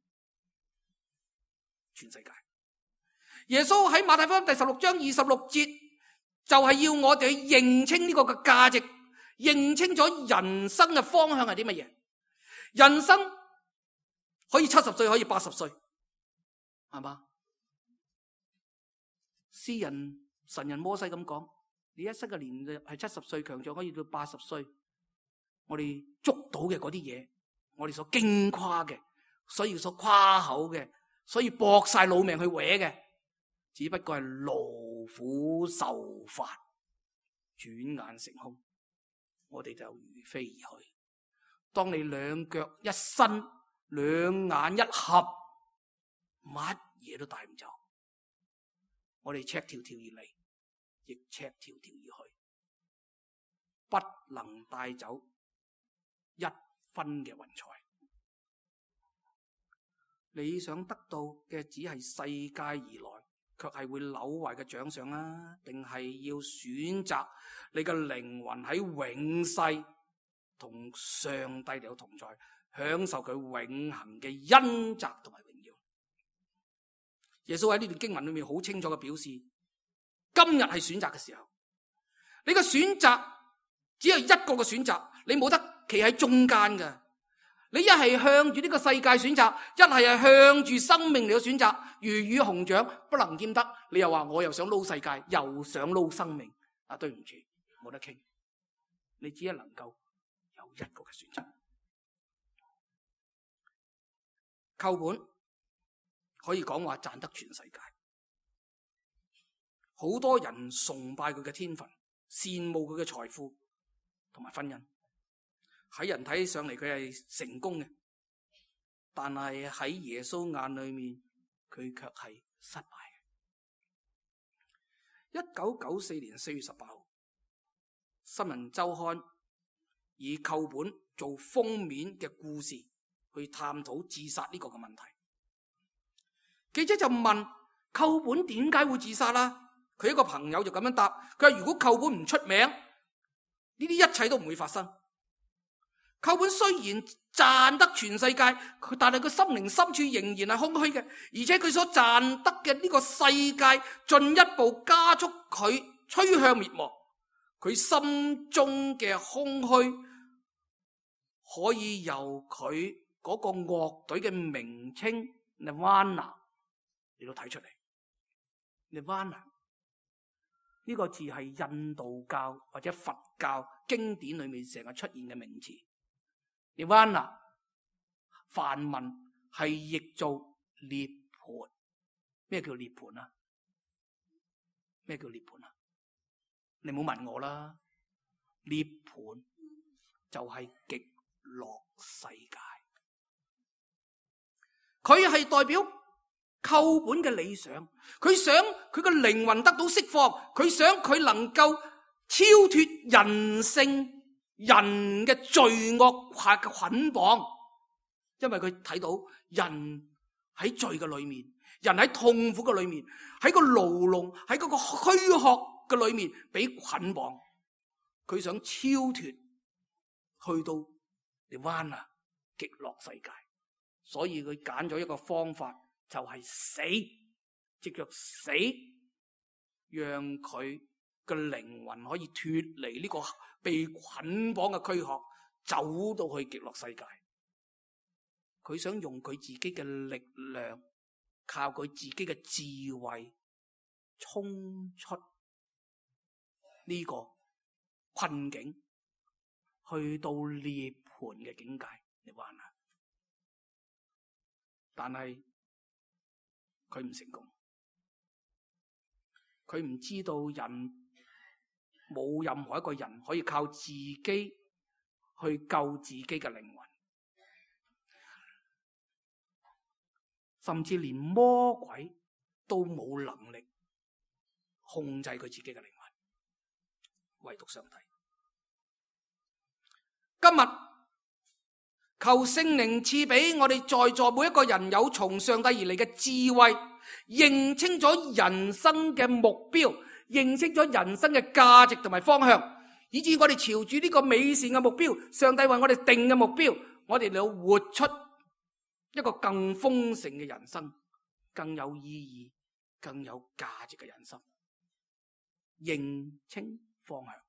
全世界，耶穌喺馬太福音第十六章二十六節就係要我哋去認清呢個嘅價值，認清咗人生嘅方向係啲乜嘢。人生可以七十歲，可以八十歲，係嘛？詩人神人摩西咁講，你一生嘅年日係七十歲，強壯可以到八十歲。我哋捉到嘅嗰啲嘢，我哋所矜誇嘅，所以所誇口嘅，所以搏晒老命去搲嘅，只不過係勞苦受煩，轉眼成空，我哋就如飛而去。當你兩腳一伸，兩眼一合，乜嘢都帶唔走。我哋赤條條而嚟，亦赤條條而去，不能帶走一分嘅雲彩。你想得到嘅只係世界而來，卻係會朽壞嘅獎賞啊？定係要選擇你嘅靈魂喺永世同上帝有同在，享受佢永恆嘅恩澤同埋榮耀？耶穌喺呢段經文裏面好清楚嘅表示，今日係選擇嘅時候。你嘅選擇只有一個嘅選擇，你冇得企喺中間嘅。你一係向住呢個世界選擇，一係係向住生命嚟嘅選擇，魚與熊掌不能兼得。你又話我又想撈世界，又想撈生命，啊，對唔住，冇得傾。你只係能夠有一個嘅選擇。扣本可以講話賺得全世界， 好多人崇拜佢嘅天分，羨慕佢嘅財富同埋婚姻。喺人睇起上嚟佢係成功嘅，但係喺耶穌眼裏面佢卻係失敗嘅。一九九四年四月十八號，新聞週刊以扣本做封面嘅故事去探討自殺呢個嘅問題。記者就問扣本點解會自殺啦？佢一個朋友就咁樣答，佢話如果扣本唔出名，呢啲一切都唔會發生。扣本雖然賺得全世界，但係佢心靈深處仍然係空虛嘅，而且佢所賺得嘅呢個世界進一步加速佢趨向滅亡。佢心中嘅空虛可以由佢嗰個樂隊嘅名稱 Nirvana 嚟到睇出嚟。Nirvana 呢個字係印度教或者佛教經典裏面成日出現嘅名詞。Nirvana 梵文係譯做涅槃。咩叫涅槃啊？咩叫涅槃啊？你唔好問我啦。涅槃就係極樂世界，佢係代表扣本嘅理想。佢想佢個靈魂得到釋放，佢想佢能夠超脫人性。人嘅罪惡嘅捆綁，因為佢睇到人喺罪嘅裏面，人喺痛苦嘅裏面，喺個牢籠，喺嗰個軀殼嘅裏面俾捆綁。佢想超脫，去到Nirvana極樂世界，所以佢揀咗一個方法，就係死，藉着死，讓佢嘅靈魂可以脫離呢個被捆綁嘅軀殼，走到去極樂世界。佢想用佢自己嘅力量，靠佢自己嘅智慧，衝出呢個困境，去到涅槃嘅境界。你話啦，但係佢唔成功，佢唔知道人。冇任何一個人可以靠自己去救自己嘅靈魂，甚至連魔鬼都冇能力控制佢自己嘅靈魂，唯獨上帝。今日求聖靈賜俾我哋在座每一個人有從上帝而嚟嘅智慧，認清咗人生嘅目標，認識咗人生嘅價值同埋方向，以至我哋朝住呢個美善嘅目標，上帝為我哋定嘅目標，我哋要活出一個更豐盛嘅人生，更有意義、更有價值嘅人生。認清方向，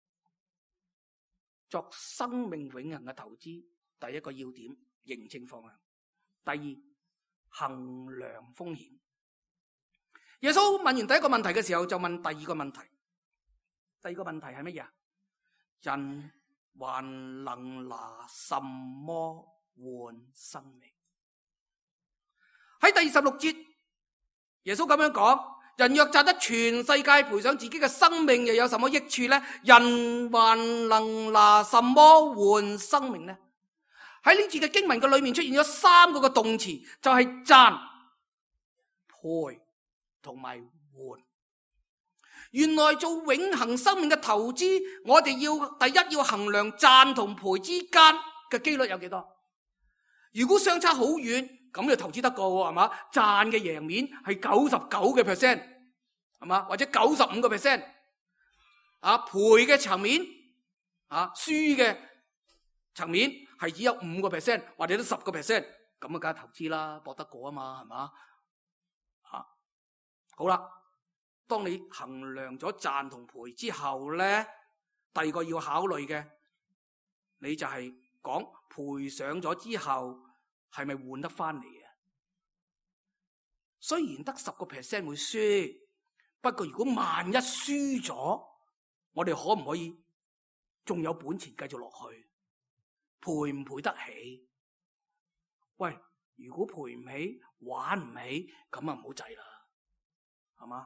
作生命永恆嘅投資。第一個要點，認清方向。第二，衡量風險。耶穌問完第一個問題嘅時候，就問第二個問題。第二個問題係乜嘢啊？人還能拿什麼換生命？喺第二十六節，耶穌咁樣講：人若賺得全世界，賠上自己嘅生命，又有什麼益處呢？人還能拿什麼換生命呢？喺呢次嘅經文嘅裏面出現咗三個嘅動詞，就係賺、賠同埋換。原來做永恆生命嘅投資，我哋要第一要衡量賺同賠之間嘅幾率有幾多。如果相差好遠，咁就投資得過喎，係嘛？賺嘅贏面係九十九嘅 percent， 係嘛？或者九十五個 percent， 啊賠嘅層面，啊輸嘅層面係只有五個 percent， 或者都十個 percent， 咁啊梗係投資啦，搏得過啊嘛，係嘛？啊好啦。當你衡量咗賺同賠之後咧，第二個要考慮嘅，你就係講賠上咗之後係咪換得翻嚟啊？雖然得十個 percent 會輸，不過如果萬一輸咗，我哋可唔可以仲有本錢繼續落去？賠唔賠得起？喂，如果賠唔起，玩唔起，咁啊唔好制啦，係嘛？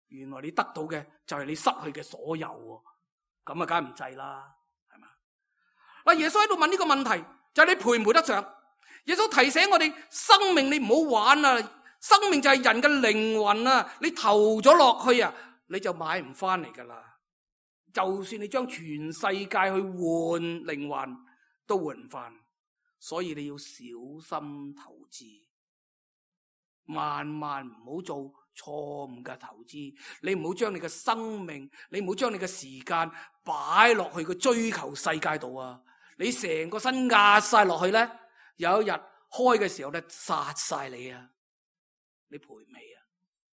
原來你得到嘅就係你失去嘅所有喎，咁啊梗係唔制啦，係嘛？嗱，耶穌喺度問呢個問題，就係你賠唔賠得上？耶穌提醒我哋，生命你唔好玩啊！生命就係人嘅靈魂啊！你投咗落去啊，你就買唔翻嚟噶啦。就算你將全世界去換靈魂，都換唔翻。所以你要小心投資，萬萬唔好做錯誤嘅投資。你唔好將你嘅生命，你唔好將你嘅時間擺落去個追求世界度啊！你成個身壓晒落去咧，有一日開嘅時候咧，殺晒你啊！你賠未啊？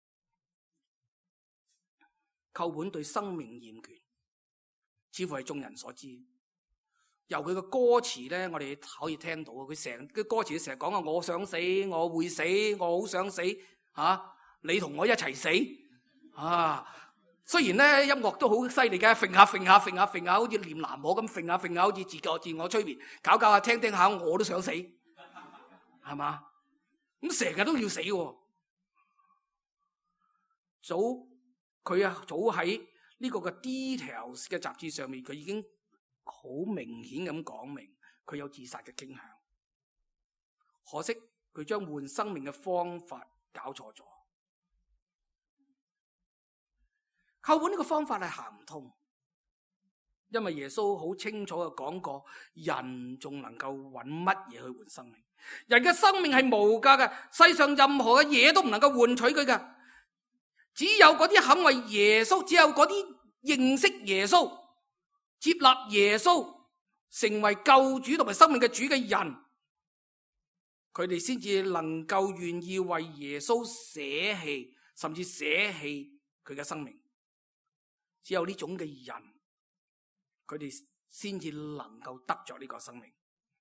扣本對生命厭倦，似乎係眾人所知。由佢嘅歌詞咧，我哋可以聽到啊！佢成啲歌詞成日講啊，我想死，我會死，我好想死啊！你同我一齊死啊！雖然咧音樂都好犀利嘅，揈下揈下揈下揈下，好似念南無咁揈下揈下，好似自覺自我催眠，搞搞下聽聽下，我都想死，係嘛？咁成日都要死喎。早佢啊，早喺呢個嘅 details 嘅雜誌上面，佢已經好明顯咁講明佢有自殺嘅傾向。可惜佢將換生命嘅方法搞錯咗。扣本呢個方法係行唔通，因為耶穌好清楚嘅講過，人仲能夠揾乜嘢去換生命？人嘅生命係無價嘅，世上任何嘅嘢都唔能夠換取佢嘅。只有嗰啲肯為耶穌，只有嗰啲認識耶穌、接納耶穌、成為救主同埋生命嘅主嘅人，佢哋先至能夠願意為耶穌捨棄，甚至捨棄佢嘅生命。只有呢種嘅人，佢哋先至能夠得着呢個生命。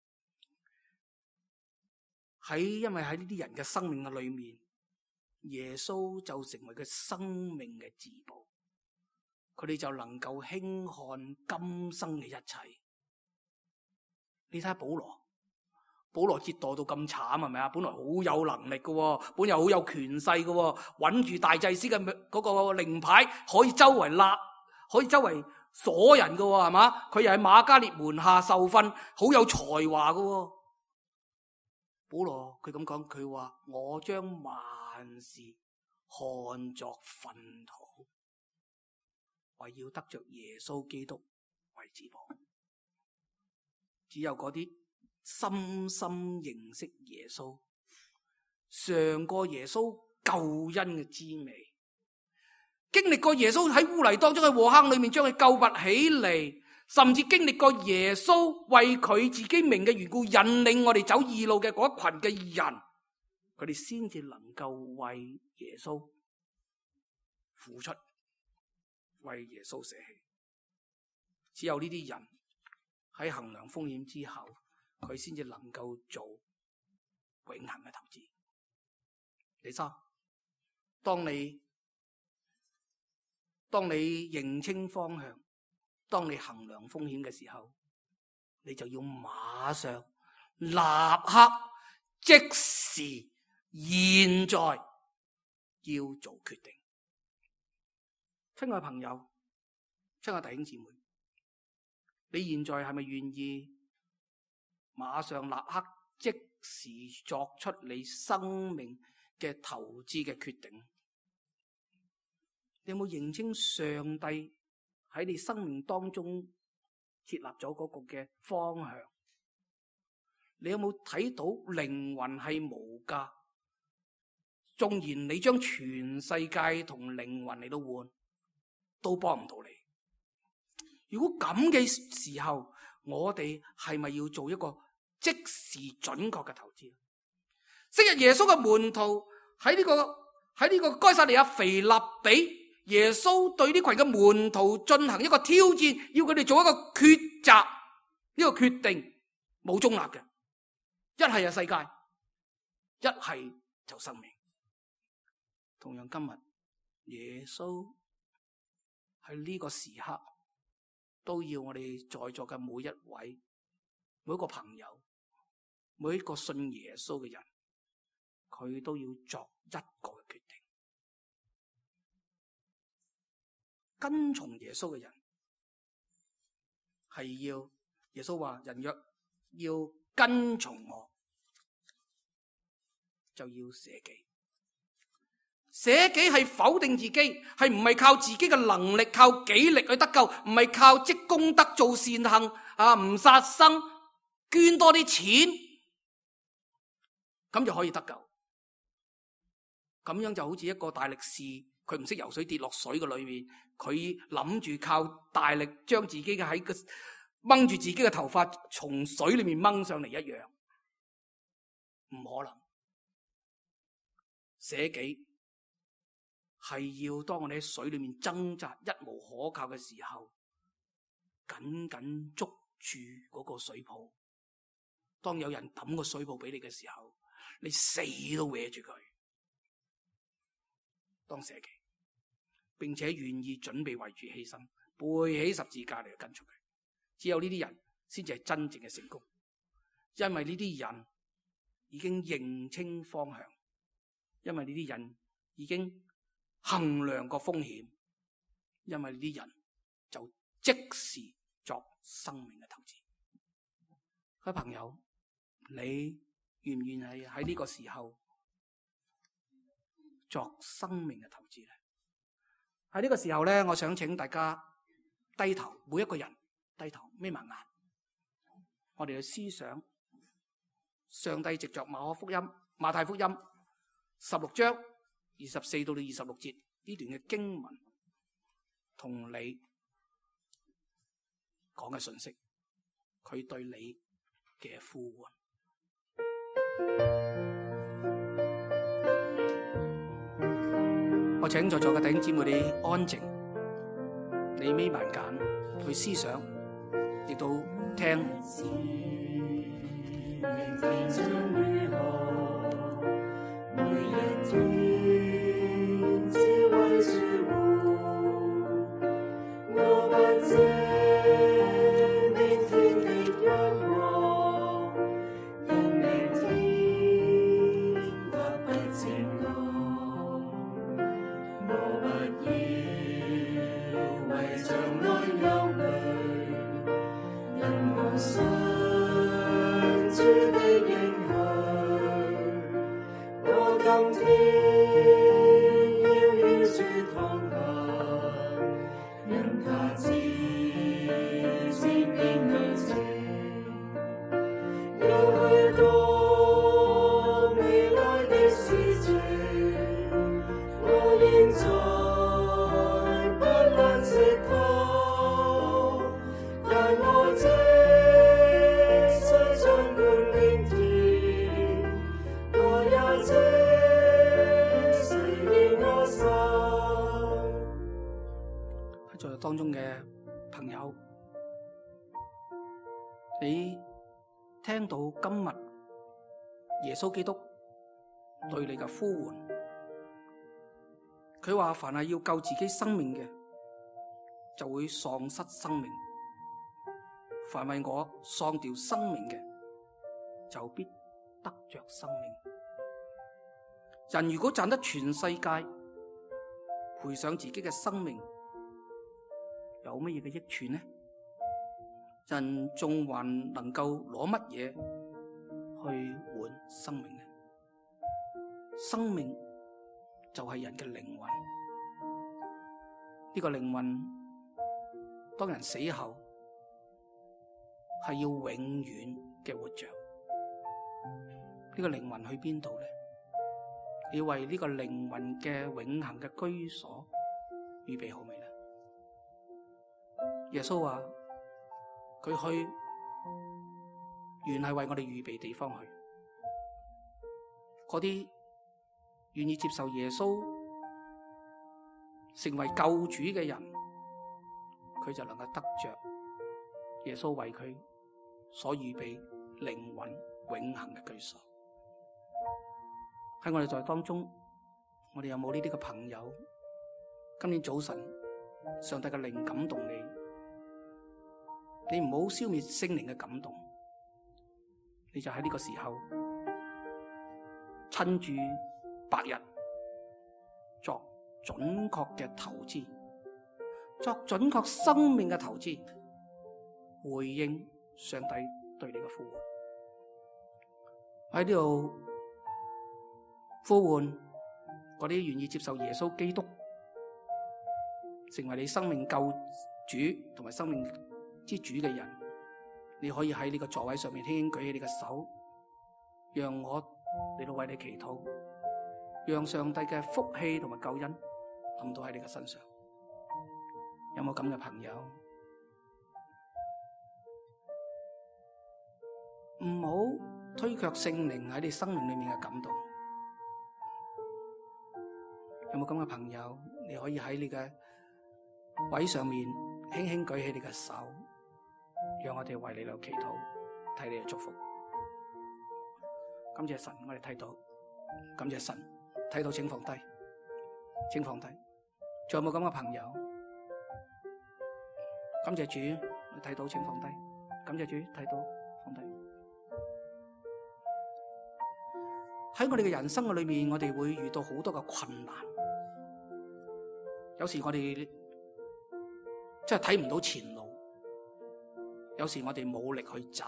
喺因為喺呢啲人嘅生命嘅裏面，耶穌就成為佢生命嘅至寶，佢哋就能夠輕看今生嘅一切。你睇下保羅，保羅折墮到咁慘係咪啊？本來好有能力嘅，本來好有權勢嘅，穩住大祭司嘅嗰個令牌，可以周圍立，可以周圍鎖人嘅，係嘛？佢又喺馬加列門下受訓，好有才華嘅。保羅佢咁講，佢話我將萬事看作糞土，為要得着耶穌基督為至寶。只有嗰啲深深認識耶穌，嘗過耶穌救恩嘅滋味，經歷過耶穌喺污泥當中嘅禍坑裏面將佢救拔起嚟，甚至經歷過耶穌為佢自己名嘅緣故引領我哋走義路嘅嗰一群嘅人，佢哋先至能夠為耶穌付出，為耶穌捨棄。只有呢啲人喺衡量風險之後，佢先至能夠做永恆嘅投資。第三，當你當你認清方向，當你衡量風險嘅時候，你就要馬上立刻即時現在要做決定。親愛朋友，親愛弟兄姊妹，你現在係咪願意馬上立刻即時作出你生命嘅投資嘅決定？你有冇認清上帝喺你生命當中設立咗嗰個嘅方向？你有冇睇到靈魂係無價？縱然你將全世界同靈魂嚟到換，都幫唔到你。如果咁嘅時候，我哋係咪要做一個即時準確嘅投資？昔日耶穌嘅門徒喺呢個喺呢個該撒利亞腓立比，耶穌對呢群嘅門徒進行一個挑戰，要佢哋做一個抉擇，呢個決定冇中立嘅，一係就世界，一係就生命。同樣今日耶穌喺呢個時刻都要我哋在座嘅每一位、每一個朋友、每一個信耶穌嘅人，佢都要作一個決定。 跟從耶穌嘅人係要，耶穌話人若要跟從我，就要捨己。捨己係否定自己，係唔係靠自己嘅能力、靠紀力去得救，唔係靠積功德、做善行啊，唔殺生，捐多啲錢，咁就可以得救。咁樣就好似一個大力士，佢唔識游水跌落水嘅裏面，佢諗住靠大力將自己嘅喺個掹住自己嘅頭髮從水裏面掹上嚟一樣，唔可能。捨己係要當我哋喺水裏面掙扎一無可靠嘅時候，緊緊捉住嗰個水泡。當有人抌個水泡俾你嘅時候，你死都搲住佢。當捨己，並且願意準備為主犧牲，背起十字架嚟跟隨佢。只有呢啲人先至係真正嘅成功，因為呢啲人已經認清方向，因為呢啲人已經衡量過風險，因為呢啲人就即時作生命嘅投資。各位朋友，你願唔願意喺呢個時候作生命嘅投資咧？喺呢個時候咧，我想請大家低頭，每一個人低頭眯埋眼，我哋去思想上帝藉着馬可福音、馬太福音十六章二十四到到二十六節呢段嘅經文，同你講嘅信息，佢對你嘅呼喚。我請在座嘅弟兄姊妹你安靜，你眯埋眼去思想，亦都聽。當中嘅朋友，你聽到今日耶穌基督對你嘅呼喚，佢話凡係要救自己生命嘅，就會喪失生命；凡為我喪掉生命嘅，就必得着生命。人如果賺得全世界，賠上自己嘅生命，有乜嘢嘅益處呢？人仲還能夠攞乜嘢去換生命呢？生命就係人嘅靈魂，呢個靈魂當人死後係要永遠嘅活着。呢個靈魂去邊度呢？你為呢個靈魂嘅永恆嘅居所預備好未呢？耶穌話佢去原係為我哋預備地方去，嗰啲願意接受耶穌成為救主嘅人，佢就能夠得着耶穌為佢所預備靈魂永恆嘅居所。喺我哋在當中，我哋有冇呢啲嘅朋友？今年早晨上帝嘅靈感動你，你唔好消滅聖靈嘅感動，你就喺呢個時候趁住白日作準確嘅投資， 作準確生命嘅投資，回應上帝對你嘅呼喚。喺呢度呼喚嗰啲願意接受耶穌基督成為你生命救主同埋生命之主嘅人，你可以喺呢個座位上面輕輕舉起你嘅手，讓我嚟到為你祈禱，讓上帝嘅福氣同埋救恩臨到喺你嘅身上。有冇咁嘅朋友？唔好推卻聖靈喺你生命裏面嘅感動。有冇咁嘅朋友？你可以喺你嘅位上面輕輕舉起你嘅手，讓我哋為你嚟祈禱，替你嚟祝福。感謝神，我哋睇到，感謝神，睇到請放低，請放低。仲有冇咁嘅朋友？感謝主，我睇到請放低。感謝主，睇到放低。喺我哋嘅人生嘅裏面，我哋會遇到好多嘅困難。有時我哋真係睇唔到前路，有時我哋冇力去走。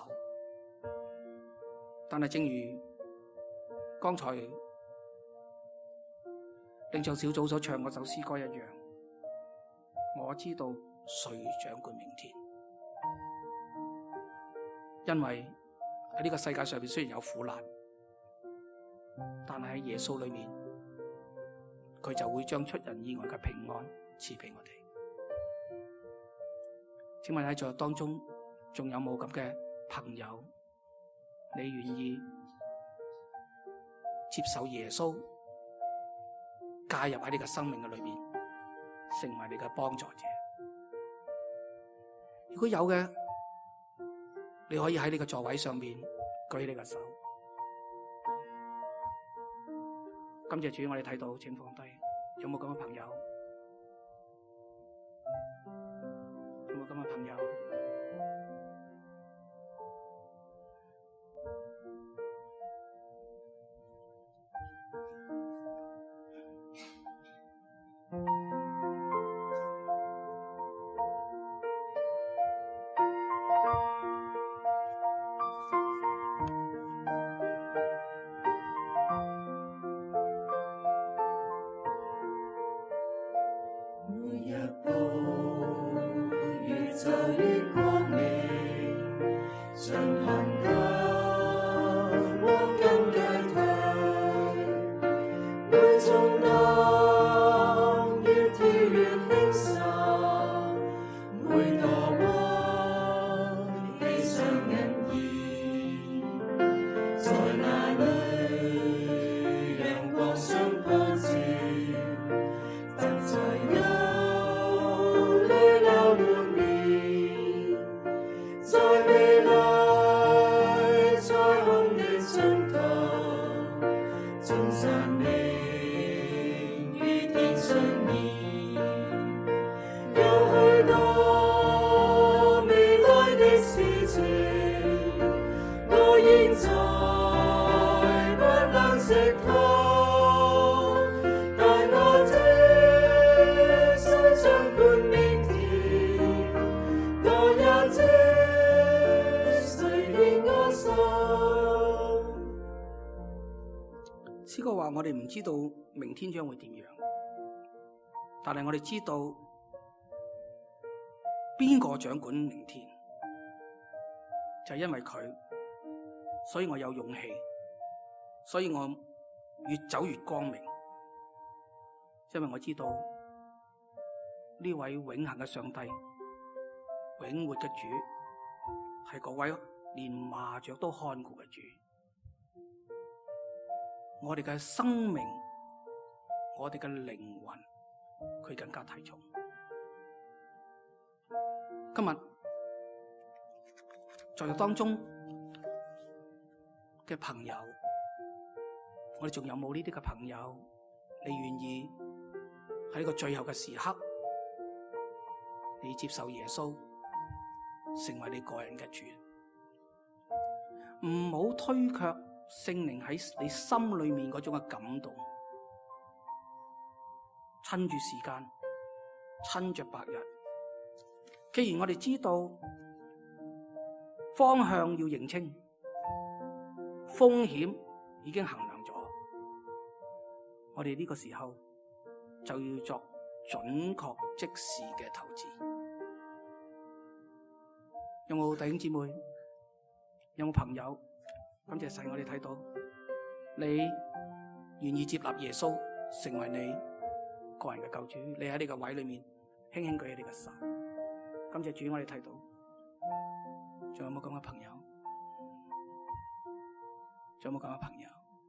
但係正如剛才領袖小組所唱嗰首詩歌一樣，我知道誰掌管明天。因為喺呢個世界上面雖然有苦難，但係喺耶穌裏面，佢就會將出人意外嘅平安賜俾我哋。請問喺座當中仲有冇咁嘅朋友？你願意接受耶穌介入喺你嘅生命嘅裏面，成為你嘅幫助者？如果有嘅，你可以喺你嘅座位上面舉起你嘅手。感謝主，我哋睇到，請放低。有冇咁嘅朋友？有冇咁嘅朋友？詩歌話我哋唔知道明天將會點樣，但係我哋知道邊個掌管明天，就係因為佢，所以我有勇氣，所以我越走越光明，因為我知道呢位永恆嘅上帝，永活嘅主，係嗰位連麻雀都看顧嘅主。我哋嘅生命，我哋嘅靈魂，佢更加睇重。今日在座當中嘅朋友，我哋仲有冇呢啲嘅朋友？你願意喺呢個最後嘅時刻，你接受耶穌，成為你個人嘅主？唔好推卻聖靈喺你心裏面嗰種嘅感動，趁住時間，趁着白日， 既然我哋知道方向要認清，風險已經衡量咗，我哋呢個時候就要作準確即時嘅投資。有冇弟兄姊妹？有冇朋友？感謝神，我哋睇到你願意接納耶穌成為你個人嘅救主，你喺呢個位裏面輕輕舉起你嘅手。感謝主，我哋睇到，仲有冇咁嘅朋友？仲有冇咁嘅朋友？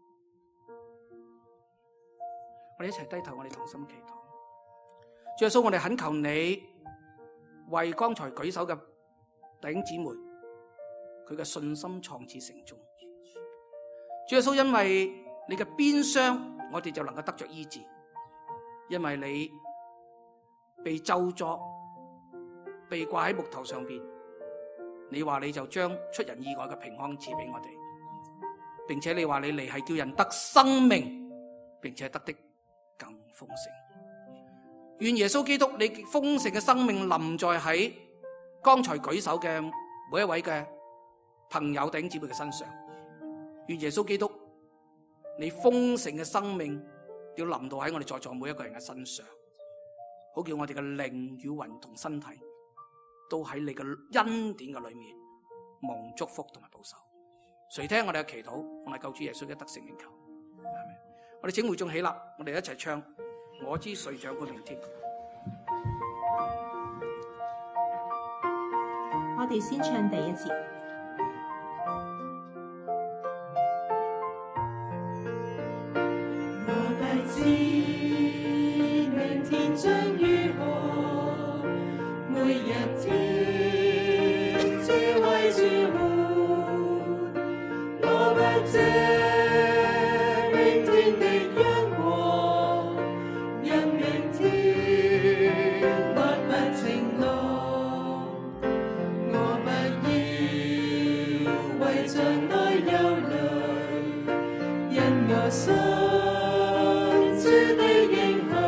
我哋一齊低頭，我哋同心祈禱。主耶穌，我哋懇求你為剛才舉手嘅弟兄姊妹，佢嘅信心創始成終。主耶穌，因為你嘅鞭傷，我哋就能夠得着醫治；因為你被咒詛、被掛喺木頭上邊，你話你就將出人意外嘅平安賜俾我哋，並且你話你嚟係叫人得生命，並且得的更豐盛。願耶穌基督你豐盛嘅生命臨在喺剛才舉手嘅每一位嘅朋友弟兄姊妹嘅身上。願耶穌基督你豐盛嘅生命要臨到喺我哋在座每一個人嘅身上，好叫我哋嘅靈與魂同身體都喺你嘅恩典嘅裏面蒙祝福同埋保守。垂聽我哋嘅祈禱，同埋救主耶穌嘅得勝名求。我哋請會眾起立，我哋一齊唱我知誰掌管明天。 我哋先唱第一節。 我不知明天將如何，每一天只為主活。我不知明天的陽光，因明天抹不晴朗。我不要為將來憂慮，因我心主的影響。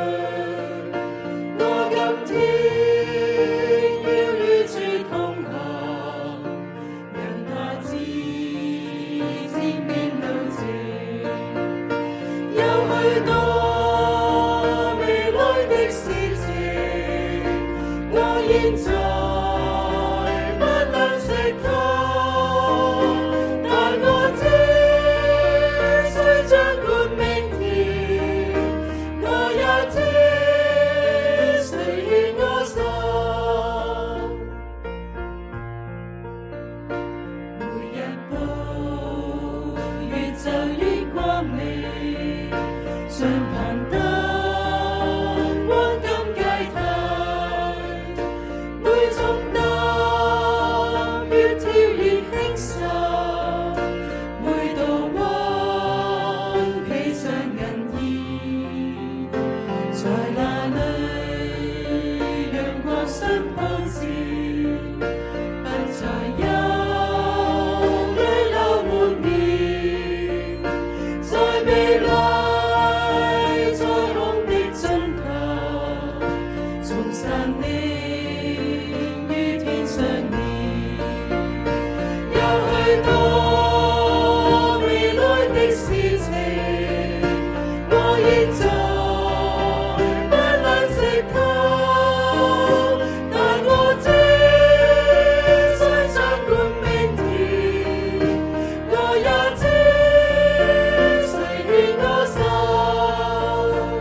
我今天要與主同行，因他指前面路程，有許多未來的事情，我現在不能識透，但我知誰掌管明天，我也知誰牽我手。每一步越走越光明，像攀登黃金階梯，每重擔越跳越輕鬆，每道彎披上銀衣，在那裏陽光相普照，不再有淚流滿面，在未來彩虹的盡頭，從山嶺與天相連，有許多未來的事情，我現在不能識透，但我知誰掌管明天，我也知誰牽我手。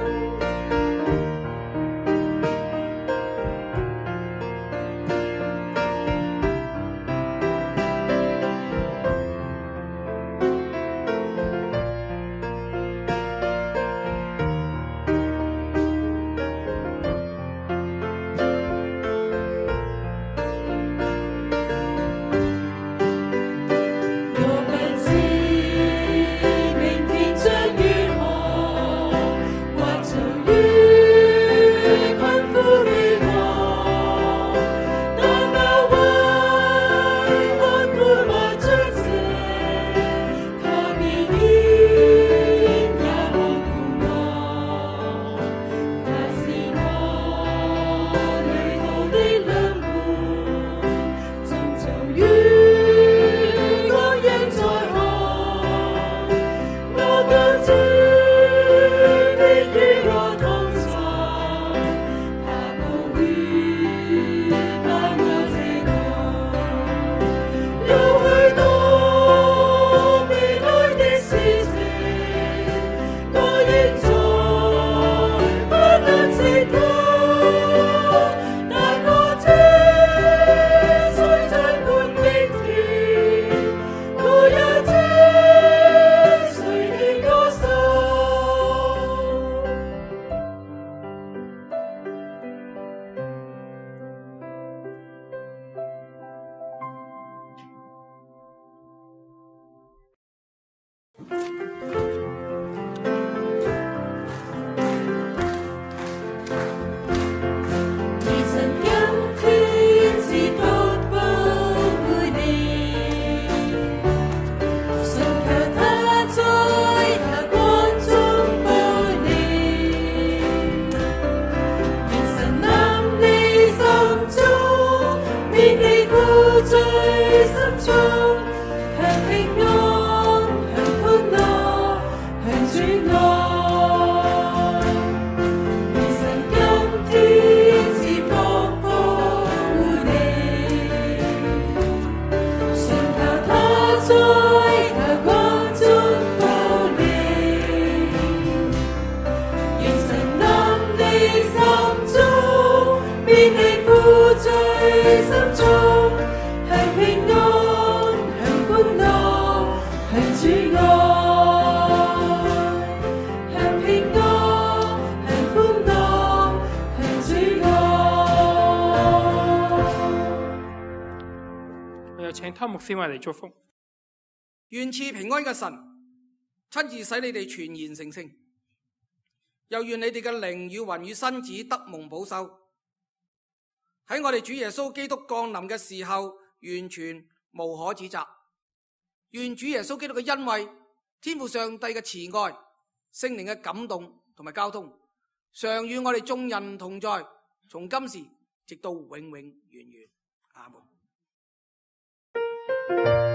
請湯牧師為你祝福。 願賜平安嘅神親自使你哋全然成聖，又願你哋嘅靈與魂與身子得蒙保守，喺我哋主耶穌基督降臨嘅時候完全無可指責。願主耶穌基督嘅恩惠、天父上帝嘅慈愛、聖靈嘅感動同埋交通，常與我哋眾人同在，從今時直到永永遠遠。阿門。